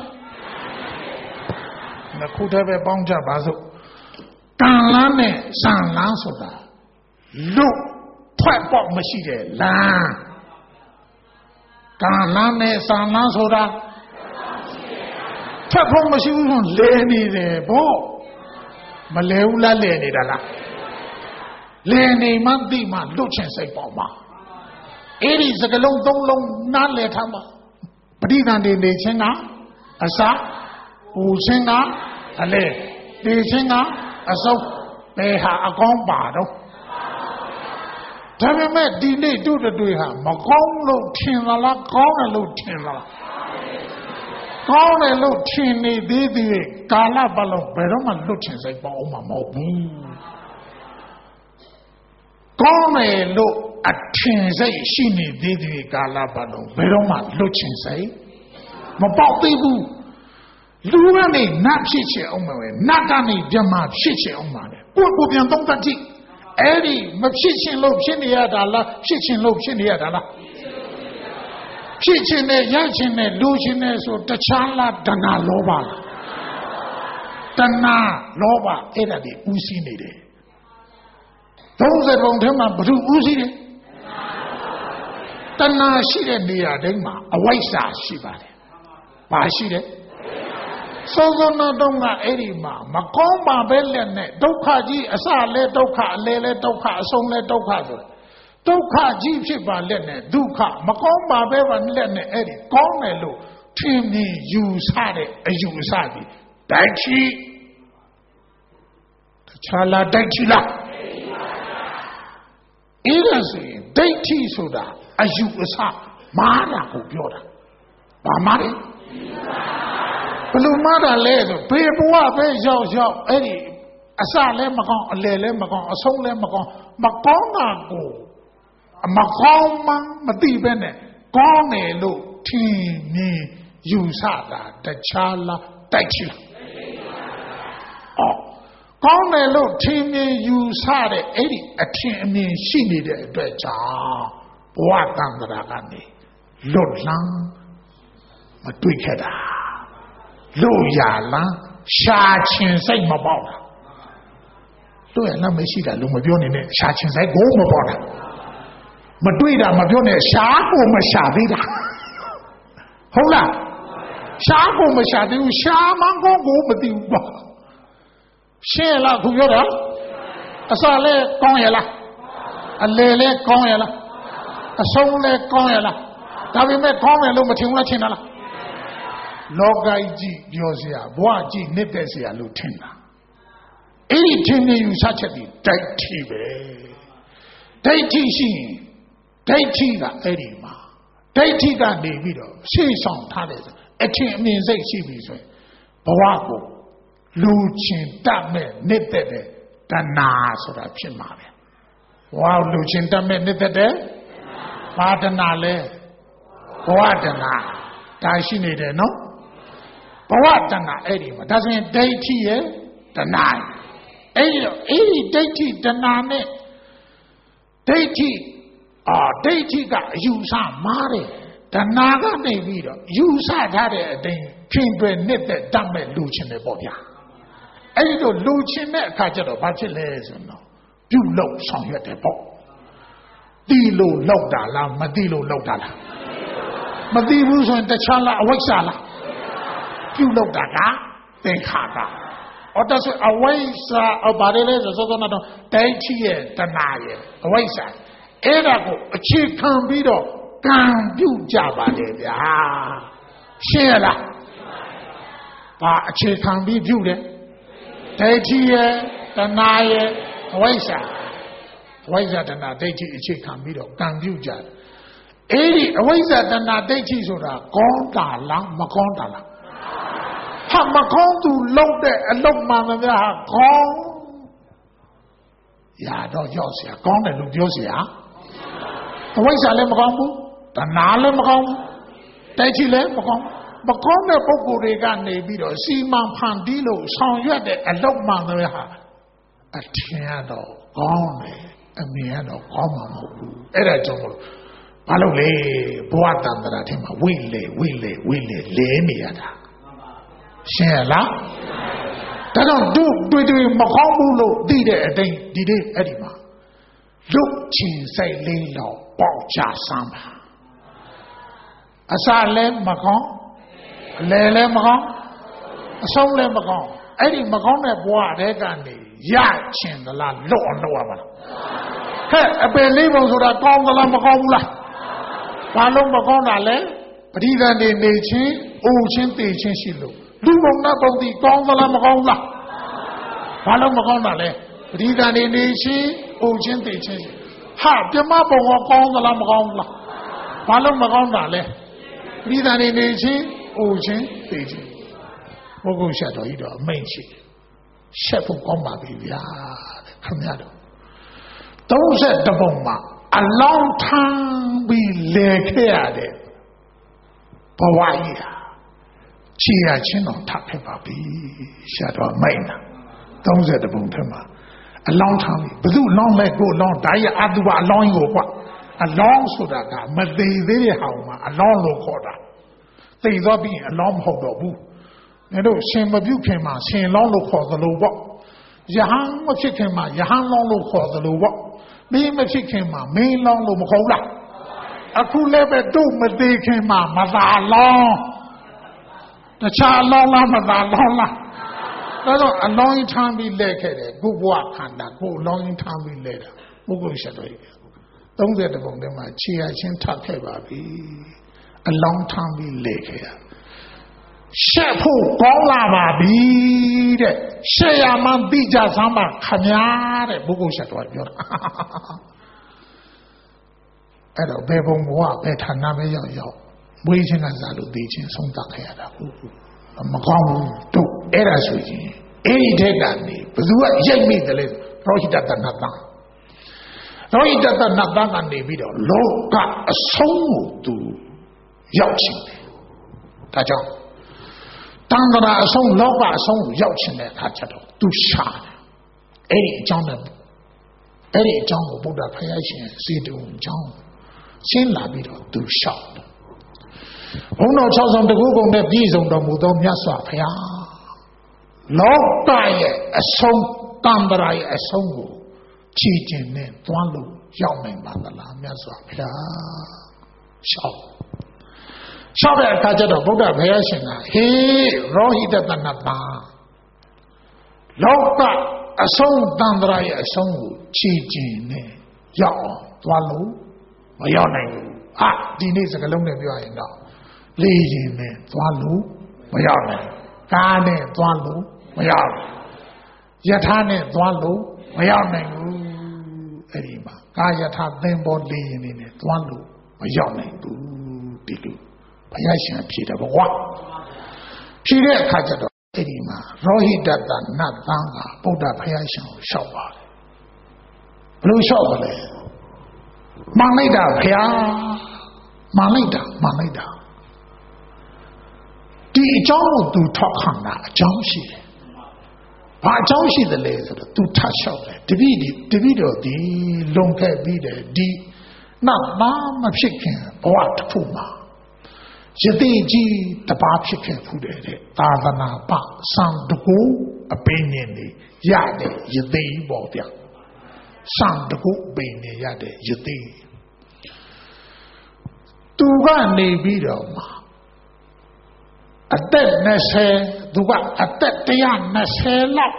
နှစ်ခုတည်းပဲပေါင်းကြပါစို့ကံလမ်းနဲ့စာလမ်းဆိုတာလွတ်ထွက်ပေါက်မရှိတဲ့လမ်းကံလမ်းနဲ့စာလမ်းဆိုတာထွက်ဖို့မရှိဘူးဆိုလဲနေတယ်ဗောမလဲဘူးလားလဲနေတာလားလဲနေမှသိမှလွတ်ချင်စိတ်ပေါ့မှာအဲ့ဒီစကလုံးသုံးလုံးနားလည်ထားမှာပဋိသန္ဓေနေခြင်းကအစပူခြင်းကအလေတေခြင်းကအစုပ်ဘယ်ဟာအကောင်းပါတော့ဒါပေမဲ့ဒီနေ့တို့တွေဟာမကောင်းလို့ထင်သလားကောင်းတယ်လို့ထင်သလားကောင်းတယ်လို့ထင်နေသေးသေးကာလပတ်လုံးဘယ်တော့မှလွတ်ချင်စိတ်ပေါ့အောင်မှာမဟုတ်ဘူးကောင်းတယ်လို့အထင်စိတ်ရှိနေသေးသေးကာလပတ်လုံးဘယ်တော့မှလွတ်ချင်စိတ်မပေါက်သေးဘူးလူကနေနတ်ဖြစ်ချင်အောင်မယ်နတ်ကနေဗြဟ္မာဖြစ်ချင်အောင်ပါလေကိုယ်ကိုပြန်သုံးသပ်ကြည့်အဲ့ဒီမဖြစ်ချင်လို့ဖြစ်နေရတာလားဖြစ်ချင်လို့ဖြစ်နေရတာလားဖြစ်ချင်နဲ့ရချင်နဲ့လူချင်နဲ့ဆိုတခြားလားတဏှာလောဘလားတဏှာလောဘအဲ့ဒါဒီဥရှိနေတယ်သုံး十ပုံထဲမှာဘယ်သူဥရှိတယ်တဏှာရှိတဲ့နေရာတိုင်းမှာအဝိဇ္ဇာရှိပါတယ်ဘာရှိတယ်စိုးစိုးနာတော့ကအဲ့ဒီမှာမကောင်းပါပဲလက်နဲ့ဒုက္ခကြီးအစလဲဒုက္ခအလဲလဲဒုက္ခအဆုံးလဲဒုက္ခဆိုဒုက္ခကြီးဖြစ်ပါလက်နဲ့ဒုက္ခမကောင်းပါပဲပါလက်နဲ့အဲ့ဒီကောင်းတယ်လို့ထင်မြင်ယူဆတဲ့အယူအဆကြီးဒိုက်ချီတခြားလားဒိုက်ချီလားအဲ့ဒါဆိုရင်ဒိဋ္ဌိဆိုတာအယူအဆမားတာကိုပြောတာဘာမားလဲဘယ်လိုမားတာလဲဆိုဘယ်ဘဝပဲရောက်ရောက်အဲ့ဒီအစလည်းမကောင်းအလယ်လည်းမကောင်းအဆုံးလည်းမကောင်းမကောင်းတာကိုမကောင်းမှမသိပဲနဲ့ကောင်းတယ်လို့ထင်မြင်ယူဆတာတခြားလားတိုက်ချင်အော်ကောင်းတယ်လို့ထင်မြင်ယူဆတဲ့အဲ့ဒီအထင်အမြင်ရှိနေတဲ့အတွက်ကြောင့်ဘဝတန်ត្រာကနေလွတ်လန်းမတွေ့ခဲ့တာလို့ရလားရှာချင်စိတ်မပေါက်တာတို့ရလားမရှိတာလို့မပြောနေနဲ့ရှာချင်စိတ်ကိုမပေါက်တာမတွေ့တာမပြောနဲ့ရှာကိုမရှာသေးတာဟုတ်လားရှာကိုမရှာသေးဘူးရှာမှန်းကိုကိုမသိဘူးပေါ့ရှင်းလားခုပြောတာအစလဲကောင်းရလားအလယ်လဲကောင်းရလားအဆုံးလဲကောင်းရလားဒါပေမဲ့ကောင်းတယ်လို့မထင်ဘူးလားထင်တာလားလောကကြီးပြောစရာဘဝကြီးနှစ်သက်စရာလို့ထင်တာအဲ့ဒီထင်နေယူဆချက်ဒီတိုက်ထိပဲဒိဋ္ဌိရှိရင်ဒိဋ္ဌိကအဲ့ဒီမှာဒိဋ္ဌိကနေပြီးတော့ရှေ့ဆောင်ထားတယ်ဆိုအထင်အမြင်စိတ်ရှိပြီဆိုရင်ဘဝကိုလူချင်းတတ်မဲ့နှစ်သက်တဲ့တဏှာဆိုတာဖြစ်မှာပဲဘဝလူချင်းတတ်မဲ့နှစ်သက်တဲ့ဘာတဏှာလဲဘဝတဏှာဒါရှိနေတယ်နော်ဘဝတဏှာအဲ့ဒီမှာဒါဆိုရင်ဒိဋ္ဌိရဲ့တဏှာအဲ့ဒီအဲ့ဒီဒိဋ္ဌိတဏှာနဲ့ဒိဋ္ဌိအာဒိဋ္ဌိကအယူဆမားတယ်တဏှာကနေပြီးတော့ယူဆထားတဲ့အတိုင်းခင်တွယ်နှစ်သက်တတ်မဲ့လူချင်းတွေပေါ့ဗျာအဲ့ဒီတော့လူချင်းတဲ့အခါကျတော့ဘာဖြစ်လဲဆိုတော့ပြုလုပ်ဆောင်ရွက်တယ်ပေါ့တိလို့လောက်တာလားမတိလို့လောက်တာလားမတိဘူးဆိုရင်တခြားလားအဝိဇ္ဇာလားပြုလုပ်တာကသင်္ခါရအော်ဒါဆိုအဝိဇ္ဇာအဘာလဲဆိုတော့တော့ဒိဋ္ဌိရဲ့တဏှာရဲ့အဝိဇ္ဇာအဲ့ဒါကိုအခြေခံပြီးတော့ကံပြုကြပါလေဗျာရှင်းရလားဘာအခြေခံပြီးပြုတယ်ဒိဋ္ဌိရဲ့တဏှာရဲ့အဝိဇ္ဇာအဝိဇ္ဇာတဏှာဒိဋ္ဌိအခြေခံပြီးတော့ကံပြုကြတယ်အဲ့ဒီအဝိဇ္ဇာတဏှာဒိဋ္ဌိဆိုတာကောင်းတာလားမကောင်းတာလားဟာမကောင်းသူလုံးတဲ့အလုံးမှန်မများဟာကောင်းရတော့ရောက်เสียကောင်းတယ်လို့ပြောเสียအဝိဇ္ဇာလည်းမကောင်းဘူးတဏှာလည်းမကောင်းဘူးဒိဋ္ဌိလည်းမကောင်းမကောင်းတဲ့ပုဂ္ဂိုလ်တွေကနေပြီးတော့စီမံဖန်တီးလို့ဆောင်ရွက်တဲ့အလုံးမှန်တွေဟာအထင်ရတော့ကောင်းတယ်အမြင်ရတော့ကောင်းမှာမဟုတ်ဘူးအဲ့ဒါကြောင့်မို့ဘာလို့လဲဘဝတန်တရာထဲမှာဝိလေဝိလေဝိလေလဲနေရတာရှင်းလားဒါတော့တို့တွေ့တွေ့မကောင်းဘူးလို့သိတဲ့အတိုင်းဒီနေ့အဲ့ဒီမှာလုတ်ချင်စိတ်လေးတော့ပေါက်ချစမ်းပါအစလည်းမကောင်းအလယ်လည်းမကောင်းအဆုံးလည်းမကောင်းအဲ့ဒီမကောင်းတဲ့ဘဝတဲကနေရချင်သလားလွတ်အောင်လုပ်ရပါလားဟဲ့အပင်လေးပုံဆိုတာကောင်းသလားမကောင်းဘူးလားဘာလို့မကောင်းတာလဲပဋိသန္ဓေနေချင်းအိုချင်းတေချင်းရှိလို့လူဘုံနဲ့ပုံတိကောင်းသလားမကောင်းဘူးလားဘာလို့မကောင်းတာလဲပဋိသန္ဓေနေချင်းအိုချင်းတေချင်းဟာပြမဘုံကကောင်းသလားမကောင်းဘူးလားဘာလို့မကောင်းတာလဲပဋိသန္ဓေနေချင်းအိုချင်းတေချင်းဘုဂုရှတ်တော်ကြီးတော့အမိန့်ရှိတယ်ရှက်ဖို့ကောင်းပါပြီဗျာတဲ့ခင်ဗျားတို့သုံးဆယ်တပုံမှာအလောင်းထမ်းပြီးလဲခဲ့ရတဲ့ဘဝကြီးဟာခြေရချင်းတော်ထပ်ခဲ့ပါပြီရှာတော်မိတ်နာသုံးဆယ်တပုံထဲမှာအလောင်းထမ်းပြီးဘယ်သူလောင်းလဲကိုလောင်းဒါရအတုပအလောင်းကြီးကိုကွအလောင်းဆိုတာကမသေးသေးတဲ့ဟောင်းမှာအလောင်းလို့ခေါ်တာသိသွားပြီးအလောင်းမဟုတ်တော့ဘူးငါတို့ရှင်မပြုတ်ခင်မှာရှင်လောင်းလို့ခေါ်သလိုပေါ့ယဟန်မဖြစ်ခင်မှာယဟန်လောင်းလို့ခေါ်သလိုပေါ့မင်းမဖြစ်ခင်မှာမင်းလောင်းလို့မခေါ်လားအခုလည်းပဲတို့မသေးခင်မှာမသာလောင်းတခြားလောင်းလားမသာလောင်းလားဒါတော့အလောင်းထမ်းပြီးလဲခဲ့တယ်ကိုဘဝခန္ဓာကိုအလောင်းထမ်းပြီးလဲတာပုဂ္ဂိုလ်ရှက်တော်ကြီးသုံးဆယ်တပုံထဲမှာခြေရချင်းထပ်ခဲ့ပါပြီအလောင်းထမ်းပြီးလဲခဲ့ရရှက်ဖို့ကောင်းလာပါပြီတဲ့ရှက်ရမှန်းသိကြစမ်းပါခမများတဲ့ပုဂ္ဂိုလ်ရှက်တော်ပြောတာအဲ့တော့ဘယ်ဘုံဘဝဘယ်ဌာနပဲရောက်ရောက်မွေးခြင်းကစားလို့သိချင်းဆုံးသတ်ခဲ့ရတာဟုတ်မကောင်းဘူးတို့အဲ့ဒါဆိုရင်အဲ့ဒီတဲ့ကနေဘယ်သူကရိတ်မိတယ်လဲရောဟိတတနတ်သားရောဟိတတနတ်သားကနေပြီးတော့လောကအဆုံးကိုသူရောက်ချင်တယ်ဒါကြောင့်တန်ត្រာအဆုံးလောကအဆုံးကိုရောက်ချင်တဲ့အခါကျတော့သူရှာတယ်အဲ့ဒီအကြောင်းနဲ့အဲ့ဒီအကြောင်းကိုဗုဒ္ဓဖယားရှင်စေတုံအကြောင်းရှင်းလာပြီးတော့သူလျှောက်တယ်ဘုန်းတော်၆ဆောင်တကူကုံနဲ့ပြည့်စုံတော်မူသောမြတ်စွာဘုရားလောကရဲ့အဆုံးတန်ត្រာရဲ့အဆုံးကိုချီကျင်နဲ့သွားလို့ရောက်နိုင်ပါသလားမြတ်စွာဘုရားလျှောက်လျှောက်တဲ့အခါကျတော့ဗုဒ္ဓဘုရားရှင်ကဟေးရောဟိတတနတ်သားလောကအဆုံးတန်ត្រာရဲ့အဆုံးကိုခြေကျင်နဲ့ရောက်အောင်သွားလို့မရောက်နိုင်ဘူးဟာဒီနေ့စကားလုံးနဲ့ပြောရင်တော့လေရင်နဲ့သွားလို့မရောက်နိုင်ကားနဲ့သွားလို့မရောက်ယထာနဲ့သွားလို့မရောက်နိုင်ဘူးအဲ့ဒီမှာကာယထာသင်္ဘောလေရင်နေနဲ့သွားလို့မရောက်နိုင်ဘူးဒီလိုဘုရားရှင်ဖြေတယ်ဘဝဖြေတဲ့အခါကျတော့အဲ့ဒီမှာရောဟိတတနတ်သားကဗုဒ္ဓဘုရားရှင်ကိုလျှောက်ပါတယ်ဘယ်လိုလျှောက်ပါလဲမှန်လိုက်တာဘုရားမှန်လိုက်တာမှန်လိုက်တာဒီအကြောင်းကိုသူထောက်ခံတာအကြောင်းရှိတယ်ဘာအကြောင်းရှိတယ်လဲဆိုတော့သူထပ်လျှောက်တယ်တပည့်ဒီတပည့်တော်ဒီလွန်ခဲ့ပြီးတယ်ဒီနောက်မှမဖြစ်ခင်ဘဝတစ်ခုမှာယသိကြီးတပါးဖြစ်ခဲ့ဖူးတယ်တဲ့သာသနာပစံတကူအပင်နေနေရတဲ့ယသိပေါ့ဗျစံတကူအပင်နေရတဲ့ယသိသူကနေပြီးတော့မှအသက်20သူကအသက်one twentyလောက်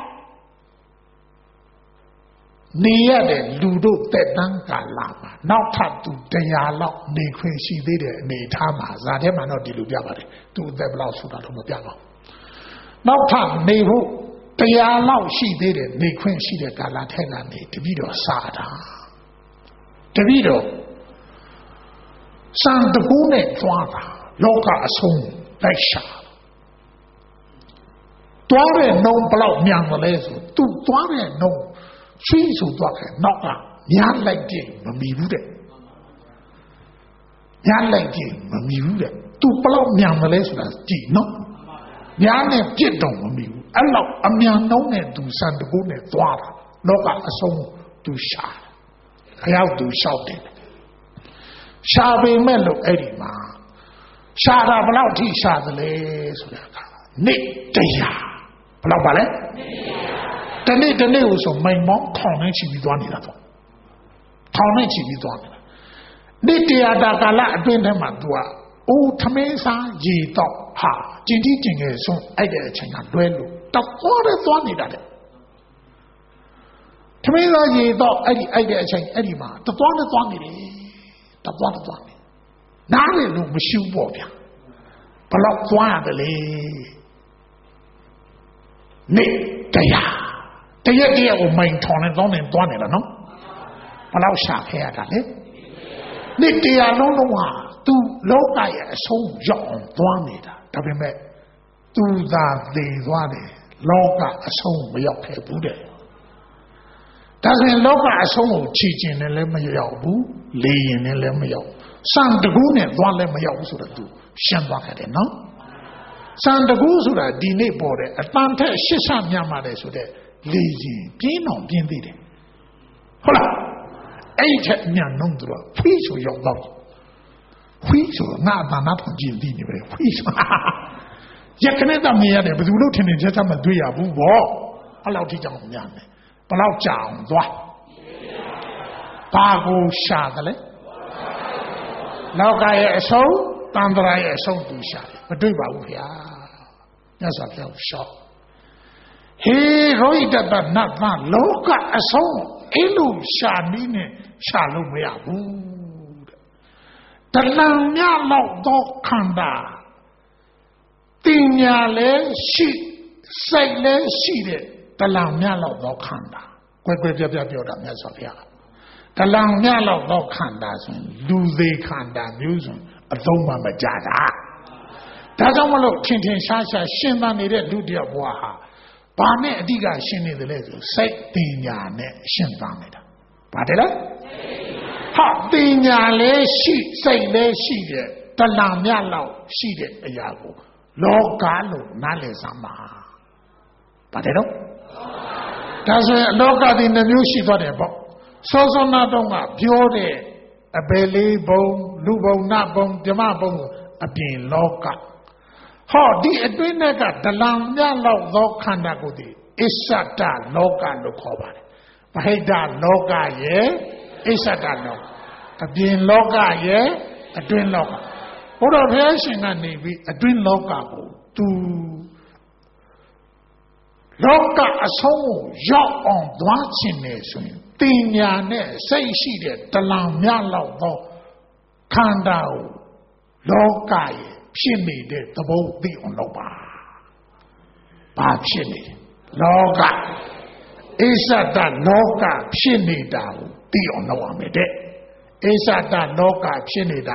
နေရတဲ့လူတို့သက်တမ်းကာလမှာနောက်ထပ်သူone hundredလောက်နေခွင့်ရှိသေးတဲ့အနေထားမှာဇာထဲမှာတော့ဒီလိုပြပါတယ်သူအသက်ဘယ်လောက်ဆိုတာတော့မပြပါဘူးနောက်ထပ်နေဖို့one hundredလောက်ရှိသေးတဲ့နေခွင့်ရှိတဲ့ကာလထဲကနေတပည့်တော်စားတာတပည့်တော်စံတကူနဲ့သွားတာလောကအဆုံးလိုက်ရှာသွားတဲ့နှုံဘလောက်မြန်မလဲဆိုသူသွားတဲ့နှုံချီးဆိုသွားခဲ့နောက်ကများလိုက်ကြည့်မမီဘူးတဲ့များလိုက်ကြည့်မမီဘူးတဲ့သူဘလောက်မြန်မလဲဆိုတာကြည့်နော်များနဲ့ပြစ်တော့မမီဘူးအဲ့လောက်အမြန်နှုံနဲ့သူစံတကူနဲ့သွားတာလောကအဆုံးသူရှာခရောက်သူလျှောက်တယ်ရှာပေမဲ့လို့အဲ့ဒီမှာရှာတာဘလောက်ထိရှာသလဲဆိုတာကနေ့တရားဘလောက်ပါလဲတနေ့တနေ့ကိုဆိုမိုင်မောင်းထောင်နဲ့ချီပြီးသွားနေတာတော့ထောင်နဲ့ချီပြီးသွားနေတာနေ့တရားတာကာလအတွင်းထဲမှာ तू อ่ะအိုးထမင်းစားရေတော့ဟာကျင်တိကျင်ငယ်ဆုံးအဲ့တဲ့အချိန်ကလွဲလို့တော့သွားတယ်သွားနေတာတဲ့ထမင်းစားရေတော့အဲ့ဒီအဲ့တဲ့အချိန်အဲ့ဒီမှာတသွားနဲ့သွားနေတယ်တသွားနဲ့သွားနေနားလေလို့မရှိဘူးပေါ့ဗျာဘလောက်သွားရတယ်လေနေ့တရားတရက်တရက်ကိုမိုင်ထောင်နဲ့တောင်းနေသွားနေတာနော်ဘလောက်ရှာခဲ့ရတာလဲနေ့တရားလုံးလုံးဟာသူလောကရဲ့အဆုံးရောက်အောင်သွားနေတာဒါပေမဲ့သူသာသေသွားတယ်လောကအဆုံးမရောက်ခဲ့ဘူးတဲ့ဒါဆိုရင်လောကအဆုံးကိုချီကျင်တယ်လည်းမရောက်ဘူးလေရင်နဲ့လည်းမရောက်စံတကူးနဲ့သွားလည်းမရောက်ဘူးဆိုတော့သူရှင်းသွားခဲ့တယ်နော်စံတကူးဆိုတာဒီနေ့ပေါ်တယ်အတန်ထက်ရှစ်ဆမြတ်ပါတယ်ဆိုတဲ့လေရင်ပြင်းအောင်ပြင်းသေးတယ်ဟုတ်လားအဲ့ထက်မြန်နှုံးသူတော့ဖွေးဆိုရောက်တော့ဖွေးဆိုငါအတန်နာထောင်ကြည့်ပြီးနေပဲဖွေးဆိုရခနဲ့တမြင်ရတယ်ဘယ်သူလို့ထင်နေချက်ချက်မတွေ့ရဘူးဗောအဲ့လောက်ထိကြောင်မြန်တယ်ဘယ်လောက်ကြာအောင်သွားဘာကိုရှာတယ်လဲလောကရဲ့အဆုံးတန်ត្រာရဲ့အဆုံးသူရှာတယ်မတွေ့ပါဘူးခင်ဗျာမြတ်စွာဘုရားရှောက်ဟေရောဟိတတနတ်သားလောကအဆုံးအဲ့လိုရှာနည်းနဲ့ရှာလို့မရဘူးတဲ့တဏှာမြလောက်တော့ခန္ဓာတင်ညာလည်းရှိစိတ်လည်းရှိတဲ့တဏှာမြလောက်တော့ခန္ဓာကွယ်ကွယ်ပြပြပြောတာမြတ်စွာဘုရားတဏှာမြလောက်တော့ခန္ဓာဆိုရင်လူသေးခန္ဓာမျိုးစုံအသုံးမှမကြတာဒါကြောင့်မလို့ထင်ထင်ရှားရှားရှင်းသန်နေတဲ့လူတယောက်ဘဝဟာဘာနဲ့အဓိကရှင်းနေတယ်လဲဆိုစိတ်တင်ညာနဲ့ရှင်းသန်နေတာဘာတယ်လဲဟာတင်ညာလည်းရှိစိတ်လည်းရှိတဲ့တဏှာမြလောက်ရှိတဲ့အရာကိုလောကလို့နားလည်စမ်းပါဘာတယ်တော့ဒါဆိုရင်လောကဒီနှမျိုးရှိသွားတယ်ပေါ့စောစောနာတော့ကပြောတဲ့အပေလေးဘုံလူဘုံနတ်ဘုံဓမ္မဘုံအပြင်လောကဟောဒီအတွင်းကဒလံမြလောက်သောခန္ဓာကိုယ်ဒီအစ္ဆတလောကလို့ခေါ်ပါတယ်ဗဟိတလောကရဲ့အစ္ဆတလောကအပြင်လောကရဲ့အတွင်းလောကဘုရားဘုရားရှင်ကနေပြီးအတွင်းလောကကိုသူလောကအဆုံးကိုရောက်အောင်သွားခြင်းနဲ့ဆိုရင်တင်ညာနဲ့စိတ်ရှိတဲ့တလံမြလောက်သောခန္ဓာကိုလောကရဲ့ဖြစ်နေတဲ့သဘောသိအောင်လုပ်ပါဘာဖြစ်နေလောကအိသတလောကဖြစ်နေတာကိုသိအောင်လုပ်ရမယ်တဲ့အိသတလောကဖြစ်နေတာ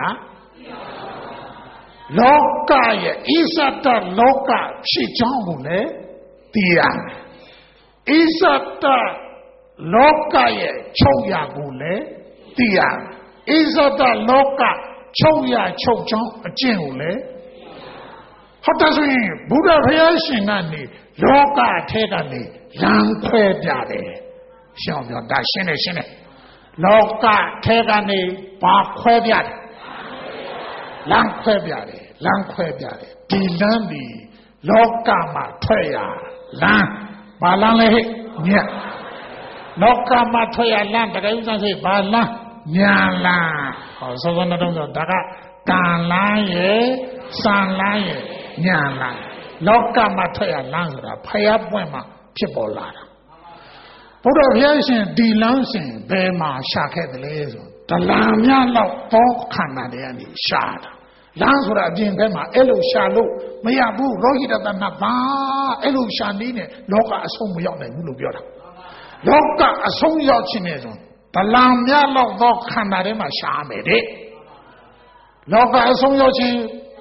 လောကရဲ့အိသတလောကဖြစ်ကြောင်းကိုလည်းသိရမယ်အိသတလောကရဲ့ချုပ်ရကိုလည်းသိရမယ်အိသတလောကချုပ်ရချုပ်ကြောင်းအကျင့်ကိုလည်းဟုတ်တယ်ဆိုရင်ဘုရားဘုရားရှင်ကနေလောကထဲကနေလမ်းခွဲပြတယ်ရှောင်းပြောဒါရှင်းတယ်ရှင်းတယ်လောကထဲကနေဘာခွဲပြတယ်လမ်းခွဲပြတယ်လမ်းခွဲပြတယ်ဒီလမ်းဒီလောကမှာထွက်ရလမ်းဘာလမ်းလဲဟဲ့ညက်လောကမှာထွက်ရလမ်းတကယ်ဥစ္စာစိတ်ဘာလမ်းညာလမ်းဟောစောစောတော့ဆိုဒါကကံလမ်းရဲ့စံလမ်းရဲ့ညာလမ်းလောကမှာထွက်ရလမ်းဆိုတာဖယားပွင့်မှာဖြစ်ပေါ်လာတာဘုရားဘုရားရှင်ဒီလမ်းစဉ်ဘယ်မှာရှာခဲ့တယ်လဲဆိုတလံမြလောက်သောခန္ဓာတွေကနေရှာတာလမ်းဆိုတာအပြင်ဘက်မှာအဲ့လိုရှာလို့မရဘူးရောဟိတတနာပါအဲ့လိုရှာနေနဲ့လောကအဆုံးမရောက်နိုင်ဘူးလို့ပြောတာလောကအဆုံးရောက်ခြင်းနဲ့ဆိုတလံမြလောက်သောခန္ဓာတွေမှာရှာမယ်တဲ့လောကအဆုံးရောက်ခြင်း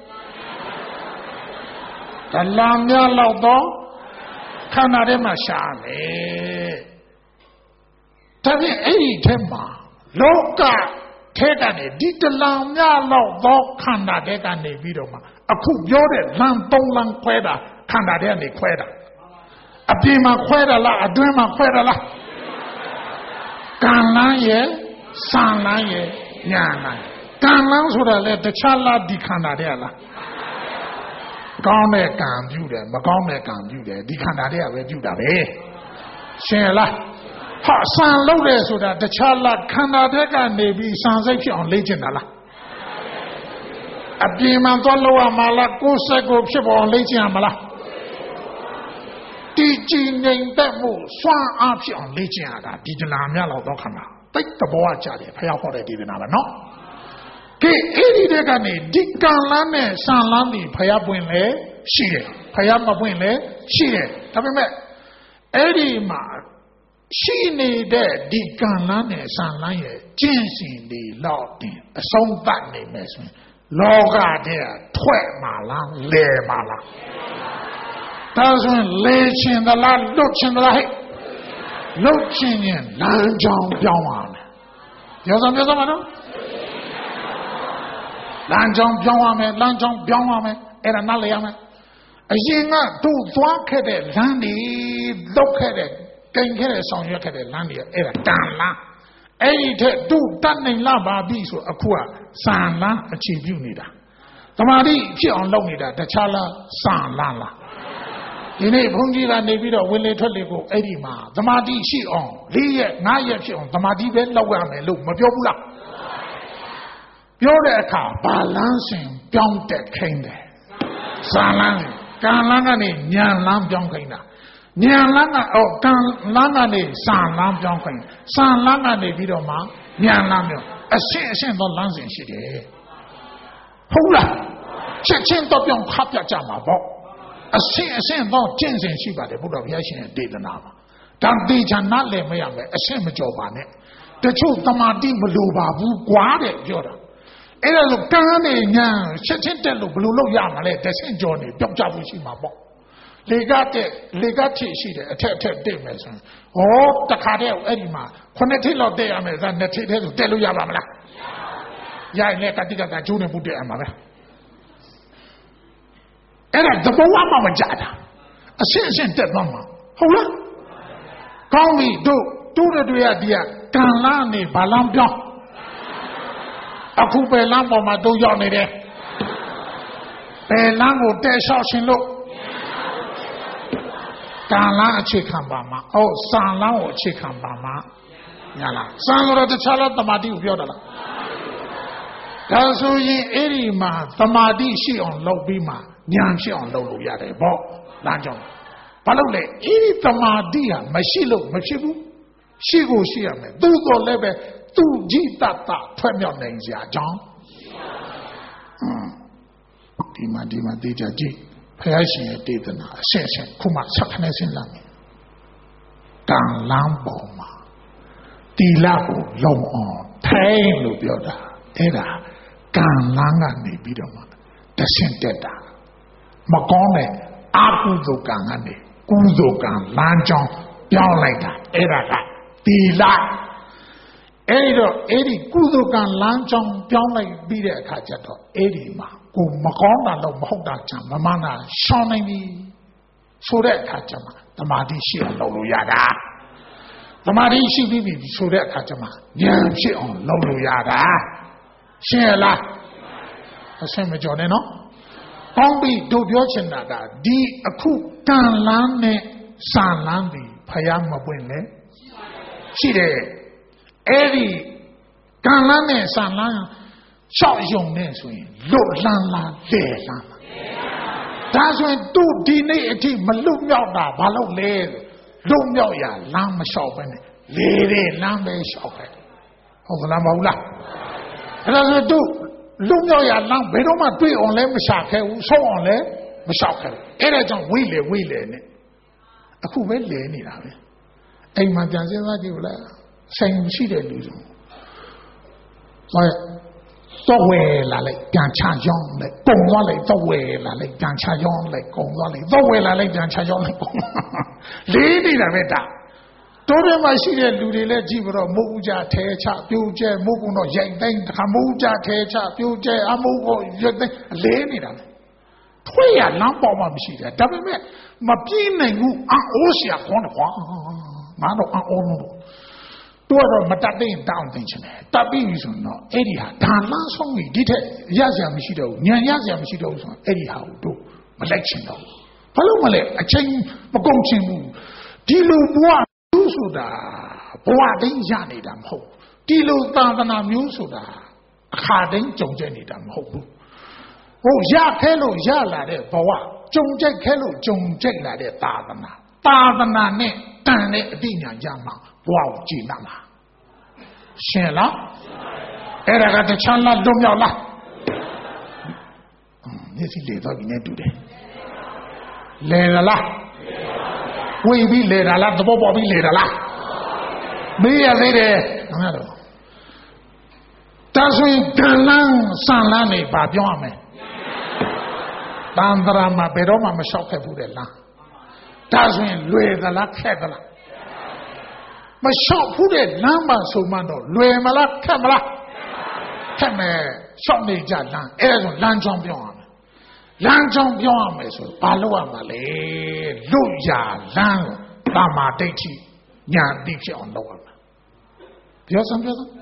တလံမြလောက်သောခန္ဓာထဲမှာရှာမယ်ဒါဖြင့်အဲ့ဒီထဲမှာလောကထဲကနေဒီတလံမြလောက်သောခန္ဓာထဲကနေပြီးတော့မှအခုပြောတဲ့လမ်းသုံးလမ်းခွဲတာခန္ဓာထဲကနေခွဲတာအပြင်မှာခွဲတာလားအတွင်းမှာခွဲတာလားကံလမ်းရဲ့စံလမ်းရဲ့ညာလမ်းကံလမ်းဆိုတာလေတခြားလားဒီခန္ဓာထဲလားကောင်းတဲ့ကံပြုတယ်မကောင်းတဲ့ကံပြုတယ်ဒီခန္ဓာတွေကပဲပြုတာပဲရှင်လားဟာဆံလုံးတယ်ဆိုတာတခြားလားခန္ဓာတွေကနေပြီးဆံစိတ်ဖြစ်အောင်လေ့ကျင့်တာလားအပြင်မှာသွားလို့ရမှာလားကိုယ်စိတ်ကိုဖြစ်ပေါ်အောင်လေ့ကျင့်ရမှာလားဒီကြည်ငြိမ်သက်မှုစွမ်းအားဖြစ်အောင်လေ့ကျင့်ရတာဒီတဏှာများလောက်တော့ခန္ဓာတိတ်သဘောကျတယ်ဖျားဟောတဲ့ဒီတဏှာပဲနော်ကဲအဲ့ဒီတဲ့ကနေဒီကံလမ်းနဲ့ဆံလမ်းဒီဖျားပွင့်လဲရှိတယ်ဖျားမပွင့်လဲရှိတယ်ဒါပေမဲ့အဲ့ဒီမှာရှိနေတဲ့ဒီကံလမ်းနဲ့ဆံလမ်းရဲ့ကျင့်စဉ်တွေလောက်တင်အဆုံးသတ်နေမယ်ဆိုရင်လောကတည်းကထွက်မှာလားလဲမှာလားဒါဆိုရင်လဲခြင်းသလားလွတ်ခြင်းသလားဟဲ့လွတ်ခြင်းရင်လမ်းကြောင်းပြောင်းရမယ်ပြောစမ်းပြောစမ်းပါနော်လမ်းကြောင်းပြောင်းရမယ်လမ်းကြောင်းပြောင်းရမယ်အဲ့ဒါနားလည်ရမယ်အရင်ကတို့သွားခဲ့တဲ့လမ်းတွေလောက်ခဲ့တဲ့ကိန်းခဲ့တဲ့ဆောင်ရွက်ခဲ့တဲ့လမ်းတွေအဲ့ဒါတန်လားအဲ့ဒီထက်တို့တတ်နိုင်လားပါပြီဆိုအခုကစံလားအခြေပြုနေတာသမာဓိဖြစ်အောင်လုပ်နေတာတခြားလားစံလားလားဒီနေ့ဘုန်းကြီးကနေပြီးတော့ဝင်လေထွက်လေကိုအဲ့ဒီမှာသမာဓိရှိအောင်၄ရက်၅ရက်ဖြစ်အောင်သမာဓိပဲလောက်ရမယ်လို့မပြောဘူးလားပြောတဲ့အခါဘာလန်းစဉ်ပြောင်းတက်ခိုင်းတယ်စံလန်းကံလန်းကနေဉာဏ်လန်းပြောင်းခိုင်းတာဉာဏ်လန်းကအော်ကံလန်းကနေစံလန်းပြောင်းခိုင်းစံလန်းကနေပြီးတော့မှဉာဏ်လန်းပြောင်းအရှင်းအရှင်းသောလမ်းစဉ်ရှိတယ်ဟုတ်လားချက်ချင်းတော့ပြောင်းခါပြကြမှာပေါ့အရှင်းအရှင်းသောကျင့်စဉ်ရှိပါတယ်ဘုရားဘုရားရှင်ရဲ့ဒေသနာမှာဒါတေချာနားလည်မရမယ်အရှင်းမကြော်ပါနဲ့တချို့တမာတိမလိုပါဘူးကွာတဲ့ပြောတာအဲ့ဒါလို့ကံနေညာချက်ချင်းတက်လို့ဘယ်လိုလုပ်ရမှာလဲတဆင့်ကြော်နေပြောက်ကြဖို့ရှိမှာပေါ့လေကတဲ့လေကထိရှိတယ်အထက်အထက်တက်မယ်ဆိုရင်ဟောတခါတည်းအဲ့ဒီမှာခုနှစ်ထိလောက်တက်ရမယ်ဆိုနှစ်ထိတည်းဆိုတက်လို့ရပါမလားရရင်လည်းကတိကကကျိုးနေမှုတက်ရမှာပဲအဲ့ဒါသဘောမှမကြတာအရှင်းအရှင်းတက်သွားမှာဟုတ်လားကောင်းပြီတို့တို့တွေရဒီကကံလာနေဘာလမ်းပြောင်းအခုပဲလမ်းပေါ်မှာတို့ရောက်နေတယ်ဘယ်လမ်းကိုတက်လျှောက်ရှင်လို့ကံလမ်းအခြေခံပါမှာအော်စံလမ်းကိုအခြေခံပါမှာညာလားစံလို့တခြားလားတမာတိကိုပြောတာလားဒါဆိုရင်အဲ့ဒီမှာတမာတိရှိအောင်လုပ်ပြီးမှဉာဏ်ဖြစ်အောင်လုပ်လို့ရတယ်ပေါ့လမ်းကြောင်းဘာလို့လဲအဲ့ဒီတမာတိဟာမရှိလို့မဖြစ်ဘူးရှိကိုရှိရမယ်သို့တော်လည်းပဲသူကြည်တတ်တာထွက်မြောက်နိုင်စရာအကြောင်းဒီမှာဒီမှာတေးကြကြည့်ဖယားရှင်ရဲ့တေသနာအရှင်းရှင်းခုမှဆက်ခနဲ့စဉ်းစားမယ်ကံလန်းပေါ်မှာတီလာကိုလုံအောင်ထိုင်လို့ပြောတာအဲ့ဒါကံလန်းကနေပြီးတော့မှတဆင့်တက်တာမကောင်းတဲ့အာကုသိုလ်ကံကနေကုသိုလ်ကံလမ်းကြောင်းပြောင်းလိုက်တာအဲ့ဒါကတီလာအဲ့တော့အဲ့ဒီကုသိုလ်ကံလမ်းကြောင်းပြောင်းလိုက်ပြီးတဲ့အခါကျတော့အဲ့ဒီမှာကိုမကောင်းတာတော့မဟုတ်တာချမ်းမမနာရှောင်းနိုင်ပြီဆိုတဲ့အခါကျမှတမာတိရှိအောင်လုပ်လို့ရတာတမာတိရှိပြီးပြီဆိုတဲ့အခါကျမှဉာဏ်ဖြစ်အောင်လုပ်လို့ရတာရှင်းလားအဆင်မကျော်နဲ့နော်ကောင်းပြီတို့ပြောချင်တာကဒီအခုကံလန်းနဲ့စံလန်းပြီးဖယားမပွင့်လေရှိတယ်အဲ့ဒီကံလန်းနဲ့စံလန်းရှောက်ယုံနဲ့ဆိုရင်လွတ်လန်းလားလဲလန်းလားဒါဆိုရင်သူဒီနေ့အထိမလွတ်မြောက်တာဘာလို့လဲလွတ်မြောက်ရလမ်းမလျှောက်ပဲနဲ့လေတဲ့လမ်းပဲလျှောက်ပဲဟုတ်ကလားမဟုတ်လားအဲ့ဒါဆိုသူလွတ်မြောက်ရလမ်းဘယ်တော့မှတွေ့အောင်လဲမရှာခဲ့ဘူးဆုံးအောင်လဲမလျှောက်ခဲ့ဘူးအဲ့ဒါကြောင့်ဝိလေဝိလေနဲ့အခုပဲလဲနေတာပဲအိမ်မှာပြန်စဉ်းစားကြည့်ဦးလားဆိုင်ရှိတဲ့လူဆိုဟောတော့ဝယ်လာလိုက်ပြန်ချရောင်းလိုက်ကုန်သွားလိုက်တော့ဝယ်လာလိုက်ပြန်ချရောင်းလိုက်ကုန်သွားလိုက်တော့ဝယ်လာလိုက်ပြန်ချရောင်းလိုက်ကုန်လေးနေတာပဲတာတိုးတယ်မှာရှိတဲ့လူတွေလည်းကြည့်ပြီးတော့မုတ်ဦးကြထဲချပြိုးကျဲမုတ်ကုန်းတော့ရိုက်တိုင်းတခါမုတ်ဦးကြထဲချပြိုးကျဲအမုတ်ကိုရိုက်တိုင်းလေးနေတာလေထွေးရလမ်းပေါ်မှာမရှိတယ်ဒါပေမဲ့မပြင်းနိုင်ဘူးအအိုးရှာခေါင်းတော့ငါတော့အအိုးလို့တို့တော့မတတ်တဲ့တောင်းတင်ချင်တယ်တပ်ပြီးပြီဆိုတော့အဲ့ဒီဟာဒါလမ်းဆုံးပြီဒီထက်ရစရာမရှိတော့ဘူးညံရစရာမရှိတော့ဘူးဆိုတော့အဲ့ဒီဟာကိုတို့မလိုက်ချင်တော့ဘူးဘာလို့မလဲအချိန်မကုန်ချင်ဘူးဒီလိုဘဝမျိုးဆိုတာဘဝတိုင်းရနေတာမဟုတ်ဒီလိုသာသနာမျိုးဆိုတာအခါတိုင်းကြုံကျနေတာမဟုတ်ဘူးဟိုရခဲလို့ရလာတဲ့ဘဝကြုံကြိုက်ခဲလို့ကြုံကြိုက်လာတဲ့သာသနာသာသနာနဲ့တန်တဲ့အတိညာကြမှာဘဝကိုကြည်လာမှာရှင်းလားအဲ့ဒါကတချမ်းလားလွတ်မြောက်လားမျက်စိလေတော့ဒီနဲ့တူတယ်လေလားဝေးပြီးလေလားသဘောပေါက်ပြီးလေလားမေးရသေးတယ်ဟုတ်တော့ဒါဆိုရင်ကံလန်းစံလန်းနေပါပြောရမယ်တန်ត្រာမှာဘယ်တော့မှမလျှောက်ခဲ့ဘူးတဲ့လားဒါဆိုရင်လွယ်သလားခက်သလားမလျှောက်ဘူးတဲ့လမ်းမှာဆိုမှတော့လွယ်မလားခက်မလားခက်မယ်လျှောက်နေကြလမ်းအဲ့ဒါဆိုလမ်းကြောင်းပြောရမယ်လမ်းကြောင်းပြောရမယ်ဆိုဘာလုပ်ရမှာလဲလွတ်ရလမ်းတမာဒိဋ္ဌိညာတိဖြစ်အောင်လုပ်ရမှာပြောစမ်းပြောစမ်း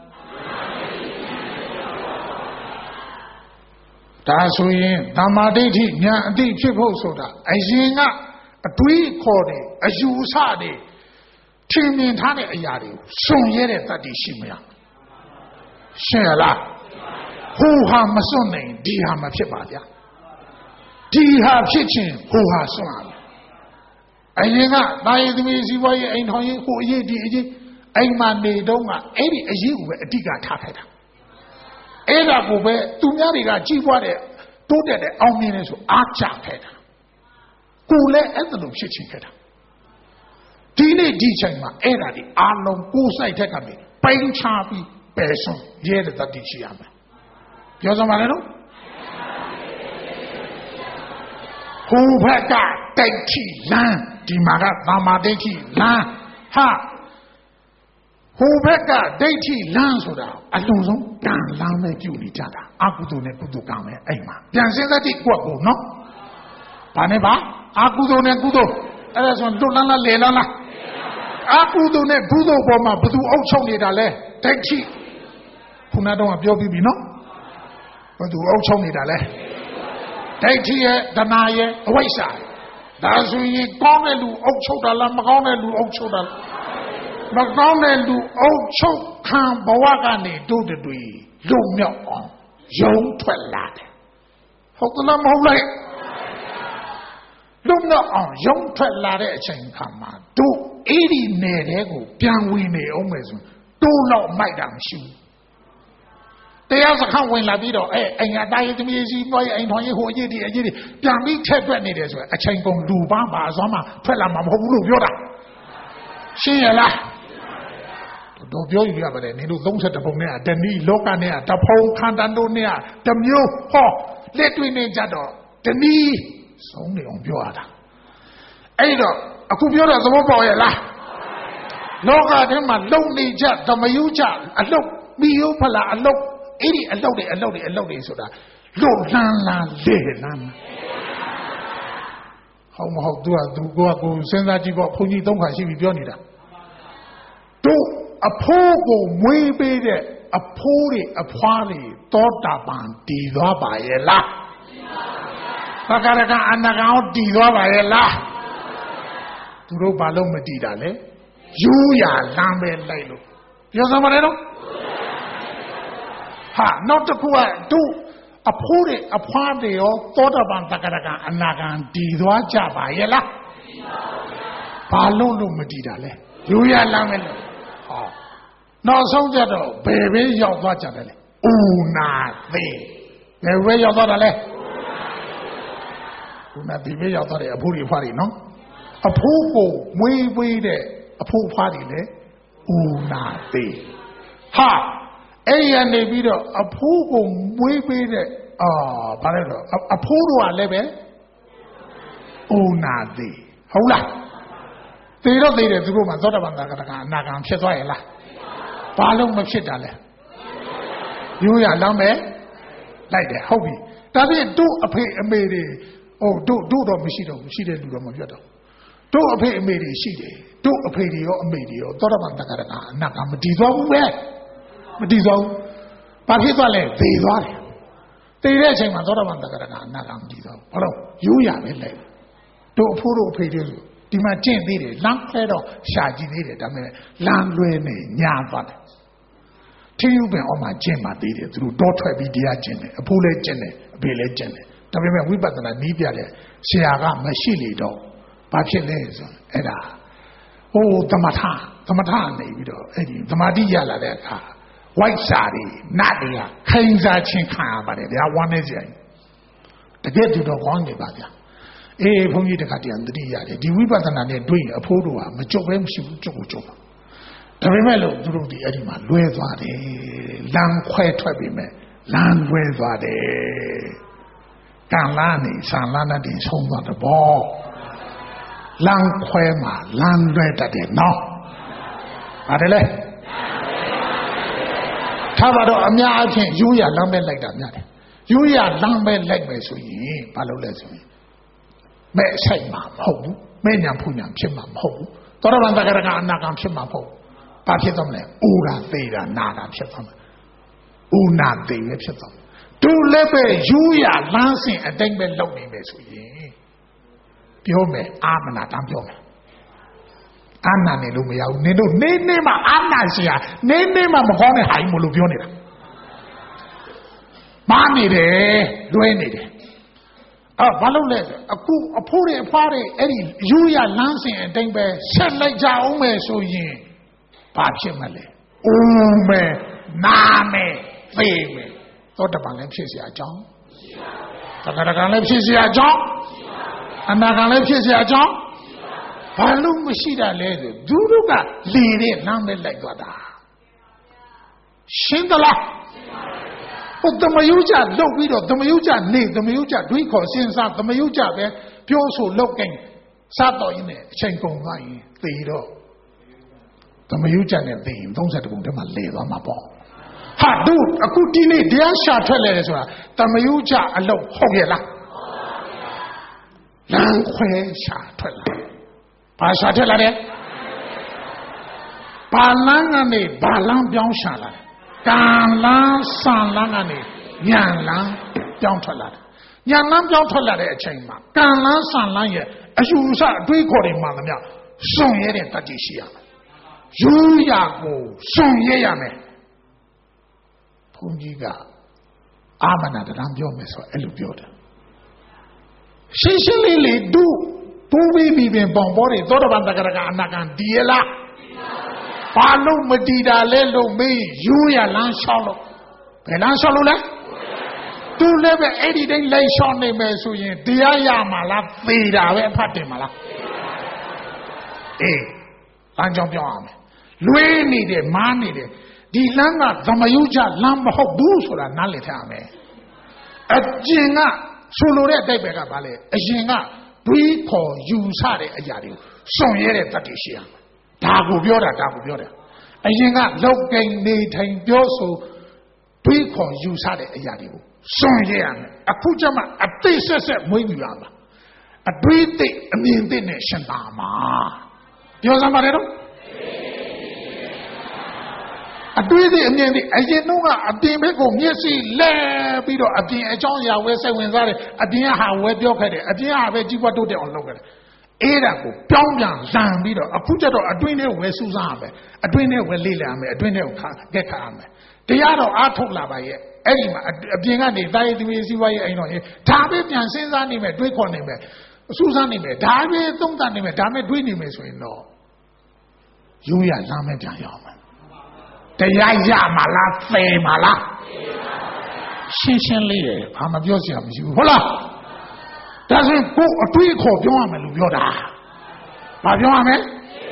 ဒါဆိုရင်တမာဒိဋ္ဌိညာအတိဖြစ်ဖို့ဆိုတာအရင်ကအတွေးခေါ်တယ်အယူဆတယ်ထင်မြင်ထားတဲ့အရာတွေစွန့်ရဲတဲ့တတ်တည်ရှိမလားရှင်းလားဟိုဟာမစွန့်နိုင်ဒီဟာမဖြစ်ပါဗျာဒီဟာဖြစ်ခြင်းဟိုဟာစွန့်ရမယ်အရင်ကတာယသမီးစီပွားရေးအိမ်ထောင်ရေးဟိုအရေးဒီအရေးအိမ်မှာနေတော့ကအဲ့ဒီအရေးကိုပဲအဓိကထားခဲ့တာအဲ့ဒါကိုပဲသူများတွေကကြီးပွားတဲ့တိုးတက်တဲ့အောင်မြင်တဲ့ဆိုအားချခဲ့တာကိုလည်းအဲ့ဒါလိုဖြစ်ချင်ခဲ့တာဒီနေ့ဒီချိန်မှာအဲ့ဒါဒီအားလုံးကိုယ်ဆိုင်ထက်ကနေပိုင်းခြားပြီးပယ်ဆုံးရဲတဲ့တတိရှိရမယ်ပြောစမ်းပါလေနော်ဟိုဘက်ကတိုက်ချီလမ်းဒီမှာကသမာဓိဋ္ဌိလမ်းဟာဟိုဘက်ကဒိဋ္ဌိလမ်းဆိုတာအလုံးစုံကံလမ်းပဲပြုနေကြတာအကုသိုလ်နဲ့ကုသိုလ်ကံပဲအဲ့မှာပြန်စဉ်းစားကြည့်ကွက်ကိုနော်ဘာနဲ့ပါအကုသိုလ်နဲ့ကုသိုလ်အဲ့ဒါဆိုလွတ်လန်းလားလေလန်းလားအကုသိုလ်နဲ့ကုသိုလ်ပေါ်မှာဘယ်သူအုပ်ချုပ်နေတာလဲဒိဋ္ဌိခုနတော့ပြောပြီးပြီနော်ဘယ်သူအုပ်ချုပ်နေတာလဲဒိဋ္ဌိရဲ့ဒနာရဲ့အဝိဇ္ဇာဒါဆိုရင်ကောင်းတဲ့လူအုပ်ချုပ်တာလားမကောင်းတဲ့လူအုပ်ချုပ်တာလားမကောင်းတဲ့လူအုပ်ချုပ်ခံဘဝကနေတို့တွေလွတ်မြောက်အောင်ယုံထွက်လာတယ်ဟုတ်ကလားမဟုတ်လားလွတ်တော့အောင်ရုံးထွက်လာတဲ့အချိန်ခါမှာတို့အဲ့ဒီနယ်တဲ့ကိုပြန်ဝင်နေအောင်မယ်ဆိုတိုးတော့မိုက်တာမရှိဘူးတရားစခန်းဝင်လာပြီးတော့အဲအိမ်ကတားရေးသမီးကြီးပွားရေးအိမ်ထောင်ရေးဟိုအရေးဒီအရေးဒီပြန်ပြီးထက်တွက်နေတယ်ဆိုရင်အချိန်ကုန်လူပန်းပါအစွမ်းမှထွက်လာမှာမဟုတ်ဘူးလို့ပြောတာရှင်းရလားတို့ပြောယူရပါတယ်နင်တို့သုံးဆယ်ပုံနဲ့တဏီလောကနဲ့တဖုံခန္ဓာတို့နဲ့တမျိုးဟောလက်တွေ့နေကြတော့တဏီဆုံးနေအောင်ပြောရတာအဲ့တော့အခုပြောတော့သဘောပေါက်ရဲ့လားလောကထဲမှာလုံနေကြသမယုကြအလုတ်မိယုဖလာအလုတ်အဲ့ဒီအလုတ်တွေအလုတ်တွေအလုတ်တွေဆိုတာလွတ်လန်းလာလေလန်းဟောမဟုတ်သူကသူကကိုစဉ်းစားကြည့်ပေါ့ဘုန်းကြီးသုံးခါရှိပြီပြောနေတာတို့အဖိုးကိုမွေးပေးတဲ့အဖိုးတွေအဖွားတွေသောတာပန်တည်သွားပါရဲ့လားသက္ကရကအနာကောင်တည်သွားပါရဲ့လားသူတို့ဘာလို့မတည်တာလဲယူရလမ်းပဲလိုက်လို့ပြောစမ်းပါလေတော့ဟာနောက်တစ်ခုကတို့အဖိုးတွေအဖွားတွေရောသောတာပန်သက္ကရကအနာကောင်တည်သွားကြပါရဲ့လားဘာလို့လို့မတည်တာလဲယူရလမ်းပဲလို့ဟောနောက်ဆုံးကြတော့ဘယ်ပဲရောက်သွားကြတယ်လဲဥနာသေးဘယ်ပဲရောက်သွားတာလဲဥနာသေးပဲရောက်သွားတယ်အဖိုးတွေဖွားတွေနော်အဖိုးကိုမွေးပေးတဲ့အဖိုးဖွားတွေလေဥနာသေးဟာအဲ့ရနေပြီးတော့အဖိုးကိုမွေးပေးတဲ့အာဘာလဲတော့အဖိုးတို့ကလည်းပဲဥနာသေးဟုတ်လားသေတော့သေတယ်သူတို့မှသောတာပန်သက္ကရကအနာဂံဖြစ်သွားရဲ့လားဘာလို့မဖြစ်တာလဲရိုးရလောင်းမယ်လိုက်တယ်ဟုတ်ပြီဒါဖြင့်တို့အဖေအမေတွေဟိုတို့တို့တော့မရှိတော့ဘူးရှိတဲ့လူတော့မပြတ်တော့တို့အဖေအမေတွေရှိတယ်တို့အဖေတွေရောအမေတွေရောသောတာပန်သက္ကရကအနာဂံမတည်သွားဘူးပဲမတည်သွားဘူးဘာဖြစ်သွားလဲသေသွားတယ်သေတဲ့အချိန်မှာသောတာပန်သက္ကရကအနာဂံမတည်သွားဘူးဘာလို့ရိုးရပဲလိုက်တို့အဖိုးတို့အဖေတွေဆိုဒီမှာကျင့်သေးတယ်လမ်းခဲတော့ရှာကြည့်သေးတယ်ဒါပေမဲ့လမ်းလွဲနေညာသွားတယ်ထင်းယူပင်အောက်မှာကျင့်ပါသေးတယ်သူတို့တောထွက်ပြီးတရားကျင့်တယ်အဖိုးလည်းကျင့်တယ်အဖေလည်းကျင့်တယ်ဒါပေမဲ့ဝိပဿနာနည်းပြတဲ့ဆရာကမရှိလေတော့ဘာဖြစ်လဲဆိုအဲ့ဒါဟိုသမထသမထနေပြီးတော့အဲ့ဒီသမာဓိရလာတဲ့အခါဝိုက်စာတွေနတ်တွေကခိုင်းစားခြင်းခံရပါတယ်ဗျာဝမ်းနေကြတကယ်သူတော့ကောင်းနေပါဗျာအေးဘုန်းကြီးတခါတည်းတတိရတယ်ဒီဝိပဿနာနဲ့တွေ့ရင်အဖိုးတို့ကမကြုတ်ပဲမရှိဘူးကြုတ်ကိုကြုတ်ပါဒါပေမဲ့လို့သူတို့ဒီအဲ့ဒီမှာလွဲသွားတယ်လမ်းခွဲထွက်ပြီးမဲ့လမ်းလွဲသွားတယ်ကံလာနေဆံလာနဲ့တင်ဆုံးသွားတဲ့ဘောလမ်းခွဲမှာလမ်းလွဲတတ်တယ်နော်ပါတယ်လေထားပါတော့အများအချင်းယူရလမ်းပဲလိုက်တာများတယ်ယူရလမ်းပဲလိုက်မယ်ဆိုရင်ဘာလုပ်လဲဆိုရင်မဲ့ဆိုင်မှာမဟုတ်ဘူးမဲ့ညာဖူညာဖြစ်မှာမဟုတ်ဘူးသောတာပန်သက္ကရကအနာဂံဖြစ်မှာမဟုတ်ဘာဖြစ်သွားမလဲဥရာသေးတာနာတာဖြစ်သွားမှာဥနာသေးပဲဖြစ်သွားမှာသူလည်းပဲယူရလမ်းစဉ်အတိုင်းပဲလုပ်နေမယ်ဆိုရင်ပြောမယ်အာမနာတမ်းပြောမယ်အာနာနေလို့မရဘူးနင်တို့နေနေမှအာနာရှိရနေနေမှမကောင်းတဲ့ဟာကြီးမလို့ပြောနေတာမားနေတယ်လွဲနေတယ်အာဘာလို့လဲအခုအဖိုးတွေအဖွားတွေအဲ့ဒီယူရလမ်းစဉ်အတိုင်းပဲဆက်လိုက်ကြအောင်မယ်ဆိုရင်ဘာဖြစ်မလဲဦးမယ်နာမယ်သိမယ်သောတပန်လည်းဖြစ်เสียအကြောင်းသက္ကရကံလည်းဖြစ်เสียအကြောင်းအနာကံလည်းဖြစ်เสียအကြောင်းဘာလို့မရှိတာလဲဆိုသူတို့ကလေတဲ့လမ်းပဲလိုက်သွားတာရှင်းသလားဟိုသမယုကြလုတ်ပြီးတော့သမယုကြနေသမယုကြတွေးခေါ်စဉ်းစားသမယုကြပဲပြောဆိုလုတ်ကိန်းစားတော်ရင်းနဲ့အချိန်ကုန်သွားရင်သေတော့သမယုကြနဲ့သေရင်သုံးဆယ်ပုံထဲမှာလဲသွားမှာပေါ့ဟာတို့အခုဒီနေ့တရားရှာထွက်လဲတယ်ဆိုတာသမယုကြအလုတ်ဟုတ်ရဲ့လားလမ်းခွဲရှာထွက်လာဘာရှာထွက်လာတယ်ဘာလမ်းကနေဘာလမ်းပြောင်းရှာလာတယ်ကံလန်းဆံလန်းကနေညာလန်းပြောင်းထွက်လာတယ်ညာလန်းပြောင်းထွက်လာတဲ့အချိန်မှာကံလန်းဆံလန်းရဲ့အယူအဆအတွေးခေါ်တွေမှန်သမျှစွန့်ရတဲ့တတ်ကြည်ရှိရမယ်ယူရကိုစွန့်ရရမယ်ဘုန်းကြီးကအာမနာတရံပြောမယ်ဆိုအဲ့လိုပြောတယ်ဟရှင်းရှင်းလေးလေးဒုပူပြီးပြီးပင်ပေါင်ပေါ်တွေသောတပန်တက္ကရာကအနာကန်ဒီရလားဘာလို့မတီးတာလဲလို့မေးယူရလမ်းလျှောက်လို့ဘယ်လမ်းလျှောက်လို့လဲသူလည်းပဲအဲ့ဒီတိုင်းလိုက်လျှောက်နေမယ်ဆိုရင်တရားရမှာလားသေတာပဲအဖတ်တင်မှာလားအေးလမ်းကြောင်းပြောရမယ်လွေးနေတယ်မားနေတယ်ဒီလမ်းကသမယုချလမ်းမဟုတ်ဘူးဆိုတာနားလည်ထားရမယ်အကျဉ်ကဆိုလိုတဲ့အတိတ်ပဲကဘာလဲအရင်ကတွေးခေါ်ယူဆတဲ့အရာတွေကိုစွန့်ရဲတဲ့တတ်သိရှိရမယ်ဒါကိုပြောတာဒါကိုပြောတာအရင်ကလောက်ကင်နေထိုင်ပြောဆိုတွေးခေါ်ယူဆတဲ့အရာတွေကိုစွန့်ရဲရမယ်အခုကျမှအသိဆက်ဆက်မွေးမြူရမှာအတွေးသိအမြင်သိနဲ့ရှင်သာမှာပြောစမ်းပါတယ်တော့အတွေးသိအမြင်သိအရင်တော့ကအပြင်ဘက်ကိုမျက်စိလဲပြီးတော့အပြင်အကြောင်းအရာဝဲစိတ်ဝင်စားတယ်အပြင်ဟာဝဲပြောခဲ့တယ်အပြင်ဟာပဲကြီးပွားတိုးတက်အောင်လုပ်ခဲ့တယ်အဲ့ဒါကိုပြောင်းပြန်လန်ပြီးတော့အခုကျတော့အတွင်းထဲဝဲစူးစမ်းရမယ်အတွင်းထဲဝဲလေ့လာရမယ်အတွင်းထဲကိုခါကက်ခါရမယ်တရားတော့အားထုတ်လာပါရဲ့အဲ့ဒီမှာအပြင်ကနေတာရီသမီးစီးပွားရေးအိမ်တော်ရေးဒါပဲပြန်စဉ်းစားနေမယ်တွေးခေါ်နေမယ်စူးစမ်းနေမယ်ဒါပဲသုံးသပ်နေမယ်ဒါပဲတွေးနေမယ်ဆိုရင်တော့ရိုးရလမ်းမဲ့ပြန်ရအောင်မယ်တရားရမှာလားသေမှာလားရှင်းရှင်းလေးတယ်ဘာမှပြောစရာမရှိဘူးဟုတ်လားဒါဆိုရင်ကိုအတွေးခေါ်ပြောရမယ်လို့ပြောတာဘာပြောရမလဲ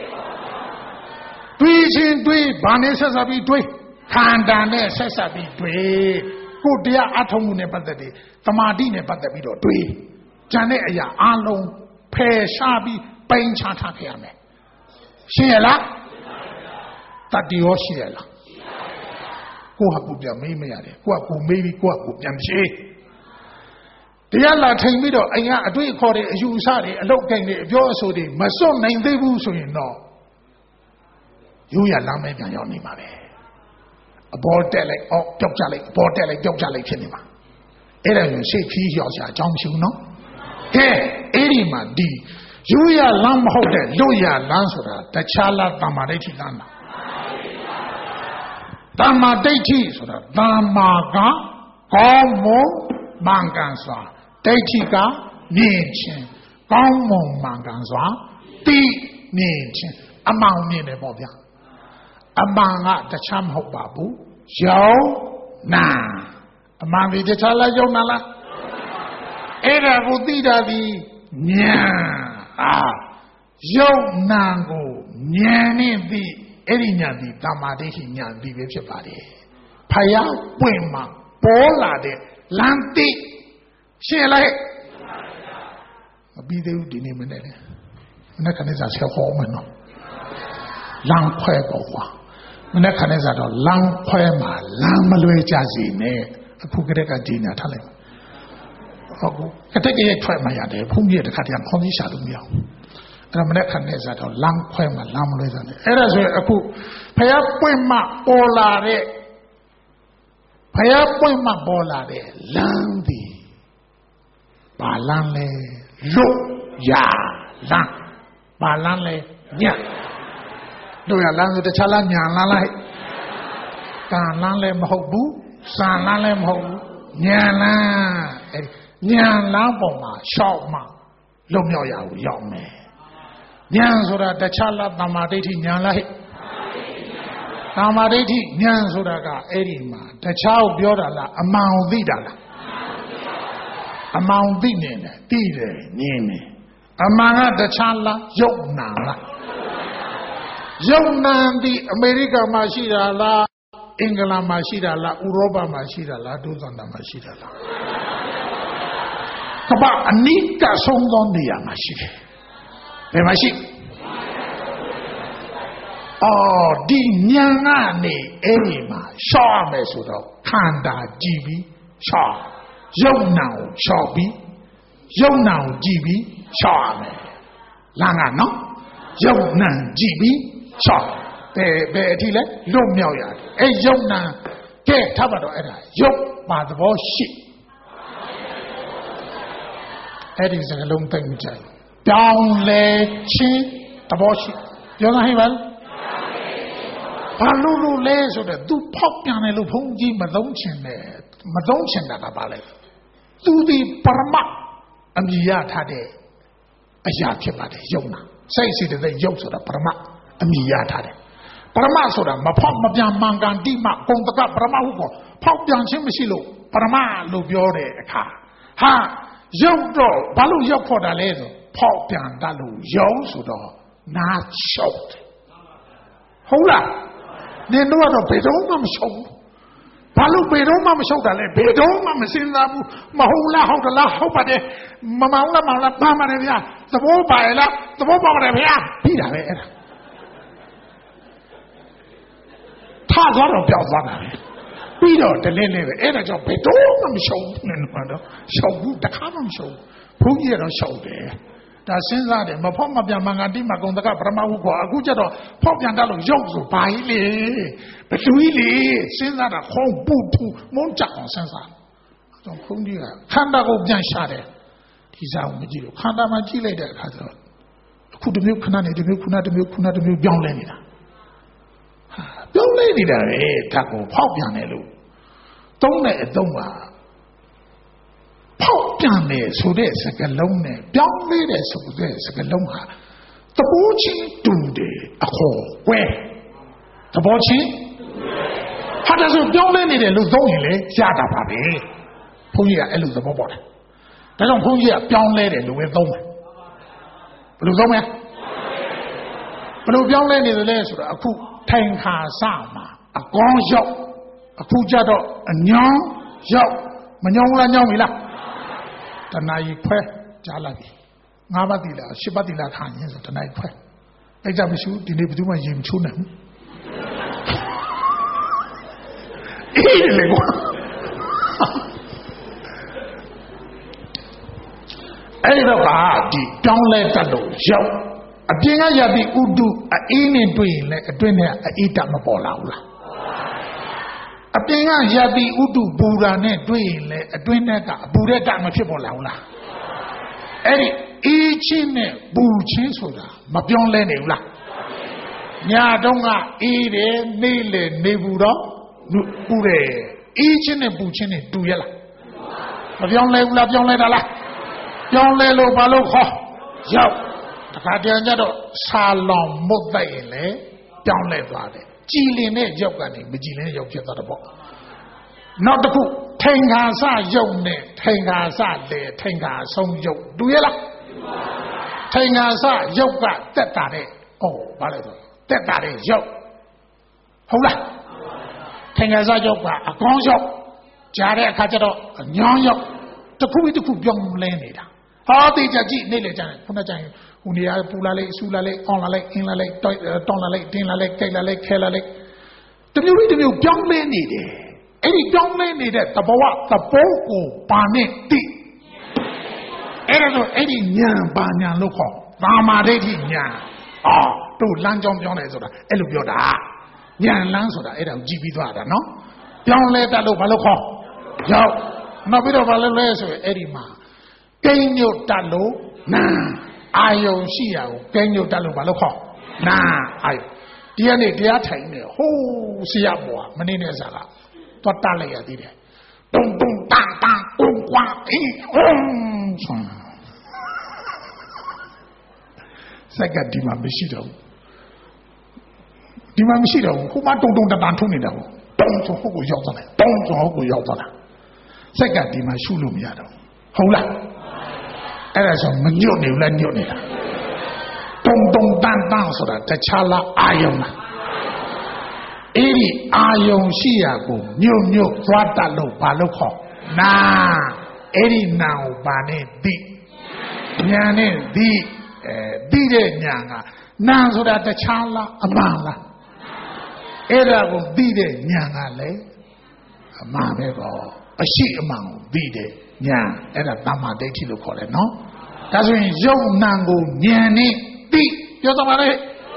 တွေးချင်းတွေးဘာနဲ့ဆက်ဆက်ပြီးတွေးခန္ဓာနဲ့ဆက်ဆက်ပြီးတွေးကိုတရားအထုံးမှုနဲ့ပတ်သက်ပြီးသမာဓိနဲ့ပတ်သက်ပြီးတော့တွေးဉာဏ်နဲ့အရာအလုံးဖယ်ရှားပြီးပိန်ချထားခဲ့ရမယ်ရှင်းရလားတတိရောရှိရလားကိုဟာကိုပြန်မေးမရတယ်ကိုကကိုမေးပြီးကိုကကိုပြန်ဖြေတရားလာထိုင်ပြီးတော့အိမ်ကအတွေ့အခေါ်တွေအယူအဆတွေအလောက်ကိုင်းတွေအပြောအဆိုတွေမစွန့်နိုင်သေးဘူးဆိုရင်တော့ရိုးရလမ်းမဲပြန်ရောက်နေမှာပဲအပေါ်တက်လိုက်အော်ကြောက်ကြလိုက်အပေါ်တက်လိုက်ကြောက်ကြလိုက်ဖြစ်နေမှာအဲ့ဒါကိုစိတ်ဖြီးရောက်ရှာအကြောင်းမရှိဘူးနော်ကဲအဲ့ဒီမှာဒီရိုးရလမ်းမဟုတ်တဲ့လွတ်ရလမ်းဆိုတာတခြားလားတမ္မာဒိဋ္ဌိလမ်းလားတမ္မာဒိဋ္ဌိဆိုတာတမ္မာကကောင်းမွန်မှန်ကန်စွာဒိဋ္ဌိကမြင်ခြင်းကောင်းမွန်မှန်ကန်စွာသိမြင်ခြင်းအမှန်မြင်တယ်ပေါ့ဗျာအမှန်ကတခြားမဟုတ်ပါဘူးယုံနာအမှန်ဒီတခြားလားယုံနာလားအဲ့ဒါကိုသိတာဒီဉာဏ်အာယုံနာကိုဉာဏ်နဲ့သိအဲ့ဒီဉာဏ်ဒီတမ္မာဒိဋ္ဌိဉာဏ်ဒီပဲဖြစ်ပါတယ်ဖယားပွင့်မှာပေါ်လာတဲ့လမ်းသိရှင်းလိုက်မပြီးသေးဘူးဒီနေ့မနေ့လေမနေ့ကနေစားဆက်ဟောမယ်နော်လမ်းခွဲပေါ့ကွာမနေ့ကနေစားတော့လမ်းခွဲမှာလမ်းမလွဲကြစီနဲ့အခုကတည်းကကြီးညာထားလိုက်ဟုတ်ကူကတည်းကရဲ့ထွက်မှရတယ်ဘုန်းကြီးတခါတည်းခေါင်းကြီးရှာလို့မရဘူးအဲ့ဒါမနေ့ကနေစားတော့လမ်းခွဲမှာလမ်းမလွဲကြနဲ့အဲ့ဒါဆိုရင်အခုဖယားပွင့်မှပေါ်လာတဲ့ဖယားပွင့်မှပေါ်လာတဲ့လမ်းဒီဘာလမ်းလဲလွတ်ရလမ်းဘာလမ်းလဲညလွတ်ရလမ်းဆိုတခြားလားညာလမ်းလားကံလမ်းလည်းမဟုတ်ဘူးစံလမ်းလည်းမဟုတ်ဘူးညာလမ်းအဲ့ညာလမ်းပေါ်မှာရှောက်မှလွတ်မြောက်ရဘူးရောက်မယ်ညာဆိုတာတခြားလားတမ္မာဒိဋ္ဌိညာလားတမ္မာဒိဋ္ဌိဉာဏ်ဆိုတာကအဲ့ဒီမှာတခြားကိုပြောတာလားအမှန်ကိုသိတာလားအမှန်သိနေတယ်သိတယ်မြင်တယ်အမှန်ကတခြားလားယုတ်နာလားယုတ်နာဒီအမေရိကန်မှာရှိတာလားအင်္ဂလန်မှာရှိတာလားဥရောပမှာရှိတာလားဒုသန္တာမှာရှိတာလားကမ္ဘာအနိကဆုံးသောနေရာမှာရှိတယ်ဘယ်မှာရှိအော်ဒီဉာဏ်ကနေအဲ့ဒီမှာရှော့ရမယ်ဆိုတော့ခန္ဓာကြည့်ပြီးရှော့ယုံနာကိုရှော့ပြီးယုံနာကိုကြည့်ပြီးရှော့ရမယ်လမ်းကနော်ယုံနာကြည့်ပြီးရှော့ဘယ်ဘယ်အထိလဲလွတ်မြောက်ရတယ်အဲ့ယုံနာကဲထားပါတော့အဲ့ဒါယုတ်ပါသဘောရှိအဲ့ဒီစကားလုံးသိမကြိုက်ပြောင်းလဲခြင်းသဘောရှိပြောနိုင်ပါလားဘာလို့လို့လဲဆိုတော့ तू ဖောက်ပြန်တယ်လို့ဘုန်းကြီးမသုံးချင်တယ်မသုံးချင်တာကဘာလဲ तू ဒီပရမအမြည်ရထားတဲ့အရာဖြစ်ပါတယ်ယုံနာစိတ်စီတဲ့ယုတ်ဆိုတာပရမအမြည်ရထားတယ်ပရမဆိုတာမဖောက်မပြန်မှန်ကန်တိမဂုံတကပရမဟုတ်ကောဖောက်ပြန်ခြင်းမရှိလို့ပရမလို့ပြောတဲ့အခါဟာယုတ်တော့ဘာလို့ယုတ်ဖို့တာလဲဆိုဖောက်ပြန်တတ်လို့ယုံဆိုတော့နာရှုပ်တယ်ဟုတ်လားနင်တို့ကတော့ဘယ်တော့မှမရှုပ်ဘူးဘာလို့ဘယ်တော့မှမရှုပ်တာလဲဘယ်တော့မှမစင်စားဘူးမဟုတ်လားဟုတ်လားဟုတ်ပါတယ်မမောင်လားမောင်လားပါပါတယ်ဗျာသဘောပါရဲ့လားသဘောပါပါတယ်ဗျာပြီးတာပဲအဲ့ဒါထားသွားတော့ပြောက်သွားတာပဲပြီးတော့တလဲလဲပဲအဲ့ဒါကြောင့်ဘယ်တော့မှမရှုပ်ဘူးနင်တို့ကတော့ရှုပ်ဘူးတခါမှမရှုပ်ဘူးဘုန်းကြီးကတော့ရှုပ်တယ်ဒါစဉ်းစားတယ်မဖောက်မပြန်မငါတိမကုံတကပရမဟုခေါ်အခုကျတော့ဖောက်ပြန်တတ်လို့ရုပ်ဆိုဘာကြီးလေဘလူကြီးလေစဉ်းစားတာခေါင်းပူထူမုန်းကြအောင်စဉ်းစားအဲ့တော့ဘုန်းကြီးကခန္ဓာကိုပြန်ရှာတယ်ဒီစားကိုမကြည့်လို့ခန္ဓာမှာကြည့်လိုက်တဲ့အခါကျတော့အခုတစ်မျိုးခဏနေတစ်မျိုးခုနတစ်မျိုးခုနတစ်မျိုးပြောင်းလဲနေတာဟာပြောင်းလဲနေတာလေဓာတ်ကိုဖောက်ပြန်တယ်လို့သုံးတဲ့အသုံးပါဖောက်ပြန်တယ်ဆိုတဲ့စကားလုံးနဲ့ပြောင်းလဲတယ်ဆိုတဲ့စကားလုံးဟာသဘောချင်းတူတယ်အခေါ်ဝဲသဘောချင်းဟာဒါဆိုပြောင်းလဲနေတယ်လို့သုံးရင်လေရတာပါပဲဘုန်းကြီးကအဲ့လိုသဘောပေါက်တယ်ဒါကြောင့်ဘုန်းကြီးကပြောင်းလဲတယ်လို့ပဲသုံးတယ်ဘယ်လိုသုံးမလဲဘယ်လိုပြောင်းလဲနေတယ်လဲဆိုတော့အခုထိုင်ခါစမှာအကောင်းရောက်အခုကြတော့အညောင်းရောက်မညောင်းလားညောင်းပြီလားတဏှာကြီးခွဲကြားလိုက်ပြီငါးပါးသီလရှစ်ပါးသီလခံရင်ဆိုတဏှာကြီးခွဲအဲ့ကြမရှိဘူးဒီနေ့ဘယ်သူမှရင်ချိုးနိုင်ဘူးအေးလေကွာအဲ့တော့ကဒီတောင်းလဲတတ်လို့ရောက်အပြင်ကရပြီးဥဒုအေးနဲ့တွေ့ရင်လည်းအတွင်းနဲ့အေးတတ်မပေါ်လာဘူးလားအပြင်ကရပြီးဥဒုဘူရာနဲ့တွေ့ရင်လည်းအတွင်းနဲ့ကအပူတဲ့ကမဖြစ်ပေါ်လာဘူးလားအဲ့ဒီအေးချင်းနဲ့ပူချင်းဆိုတာမပြောင်းလဲနေဘူးလားညာတုန်းကအေးတယ်နေလေနေဘူးတော့ပူတယ်အေးချင်းနဲ့ပူချင်းနဲ့တူရလားမပြောင်းလဲဘူးလားပြောင်းလဲတာလားပြောင်းလဲလို့ဘာလို့ခေါ်ရောက်တခါတည်းကျတော့ဆာလောင်မုတ်တိုက်ရင်လည်းပြောင်းလဲသွားတယ်ကြည်လင်တဲ့ရုပ်ကနေမကြည်လင်တဲ့ရုပ်ဖြစ်သွားတော့ပေါ့နောက်တစ်ခုထိန်ခါစရုပ်နဲ့ထိန်ခါစလေထိန်ခါဆုံးရုပ်တူရလားထိန်ခါစရုပ်ကတက်တာတဲ့ဩဘာလဲဆိုတက်တာတဲ့ရုပ်ဟုတ်လားထိန်ခါစရုပ်ကအကောင်းရုပ်ကြားတဲ့အခါကျတော့ညောင်းရုပ်တစ်ခုတစ်ခုပြောင်းလဲနေတာဟောတိကြကြည့်နေလေကြတယ်ခုနကြရင်ဟိုနေရာပူလာလိုက်ဆူလာလိုက်အောင်းလာလိုက်အင်းလာလိုက်တောင်းလာလိုက်တင်းလာလိုက်ကြိုက်လာလိုက်ခဲလာလိုက်တမျိုးလေးတမျိုးပြောင်းလဲနေတယ်အဲ့ဒီပြောင်းလဲနေတဲ့သဘောသဘောကိုပါနဲ့တိအဲ့ဒါဆိုအဲ့ဒီညာပါညာလို့ခေါ်သာမာဒိဋ္ဌိညာအော်တို့လမ်းကြောင်းပြောင်းတယ်ဆိုတာအဲ့လိုပြောတာညာလမ်းဆိုတာအဲ့ဒါကိုကြည့်ပြီးသွားတာနော်ပြောင်းလဲတတ်လို့ဘာလို့ခေါ်ရောက်နောက်ပြီးတော့ဘာလဲလဲဆိုရင်အဲ့ဒီမှာကိန်းညွတ်တတ်လို့နာအာယုံရှိရကိုကိန်းညွတ်တတ်လို့ဘာလို့ခေါ်နာအာယုံဒီကနေ့တရားထိုင်နေဟိုးဆရာပေါ်မနေနဲ့စားကတော့တတ်လိုက်ရသေးတယ်တုံတုံတာတာကွန်ကွာအင်းအုံးဆုံးစက်ကဒီမှာမရှိတော့ဘူးဒီမှာမရှိတော့ဘူးခုမှတုံတုံတတန်ထုံးနေတာကိုတုံဆိုဟုတ်ကိုရောက်သွားတယ်တုံဆိုဟုတ်ကိုရောက်သွားတာစက်ကဒီမှာရှုလို့မရတော့ဟုတ်လားအဲ့ဒါဆိုမညွတ်နေဘူးလားညွတ်နေတာတုံတုံတန်တန်ဆိုတာတခြားလားအာယုံလားအဲ့ဒီအာယုံရှိရာကိုညွတ်ညွတ်သွားတတ်လို့ဘာလို့ခေါ်နာအဲ့ဒီနာကိုဘာနဲ့သိညာနဲ့သိအဲသိတဲ့ညာကနာဆိုတာတခြားလားအမှန်လားအဲ့ဒါကိုသိတဲ့ညာကလည်းအမှန်ပဲပေါ့အရှိအမှန်ကိုသိတဲ့ညာအဲ့ဒါတမ္မာဒိဋ္ဌိလို့ခေါ်တယ်နော်ဒါဆိုရင်ယုံနာကိုဉာဏ်နဲ့သိပြောသမားလေ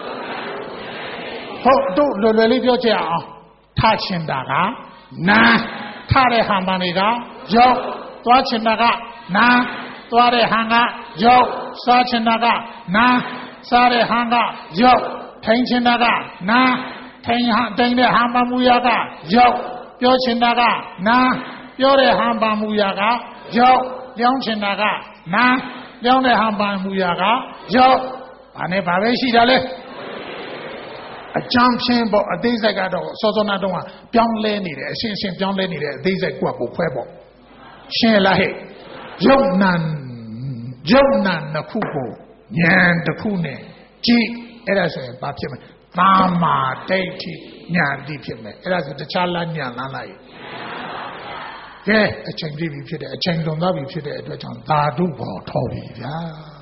ဟုတ်တို့လွယ်လွယ်လေးပြောချင်အောင်ထားချင်တာကနာထားတဲ့ဟန်ပန်တွေကယုံသွားချင်တာကနာသွားတဲ့ဟန်ကယုံစားချင်တာကနာစားတဲ့ဟန်ကယုံထိုင်ချင်တာကနာထိုင်ဟန်တိုင်တဲ့ဟန်ပန်မူရကယုံပြောချင်တာကနာပြောတဲ့ဟန်ပန်မူရကယုံပြောင်းချင်တာကနာပြောင်းတဲ့ဟာပါမူရာကရောက်ဘာနဲ့ဘာပဲရှိတာလဲအကြမ်းဖြင်းပေါ့အသေးစိတ်ကတော့စောစောနာတုန်းကပြောင်းလဲနေတယ်အရှင်းရှင်းပြောင်းလဲနေတယ်အသေးစိတ်ကိုယ့်ကိုခွဲပေါ့ရှင်းလားဟဲ့ရုပ်နာရုပ်နာနှစ်ခုကိုဉာဏ်တစ်ခုနဲ့ကြည့်အဲ့ဒါဆိုရင်ဘာဖြစ်မလဲသာမာဒိဋ္ဌိဉာဏ်တိဖြစ်မယ်အဲ့ဒါဆိုတခြားလမ်းဉာဏ်လမ်းလိုက်ကဲအချိန်ပြည့်ပြီဖြစ်တယ်အချိန်လွန်သွားပြီဖြစ်တဲ့အတွက်ကြောင့်သာဓုဘောထော်ပြီဗျာ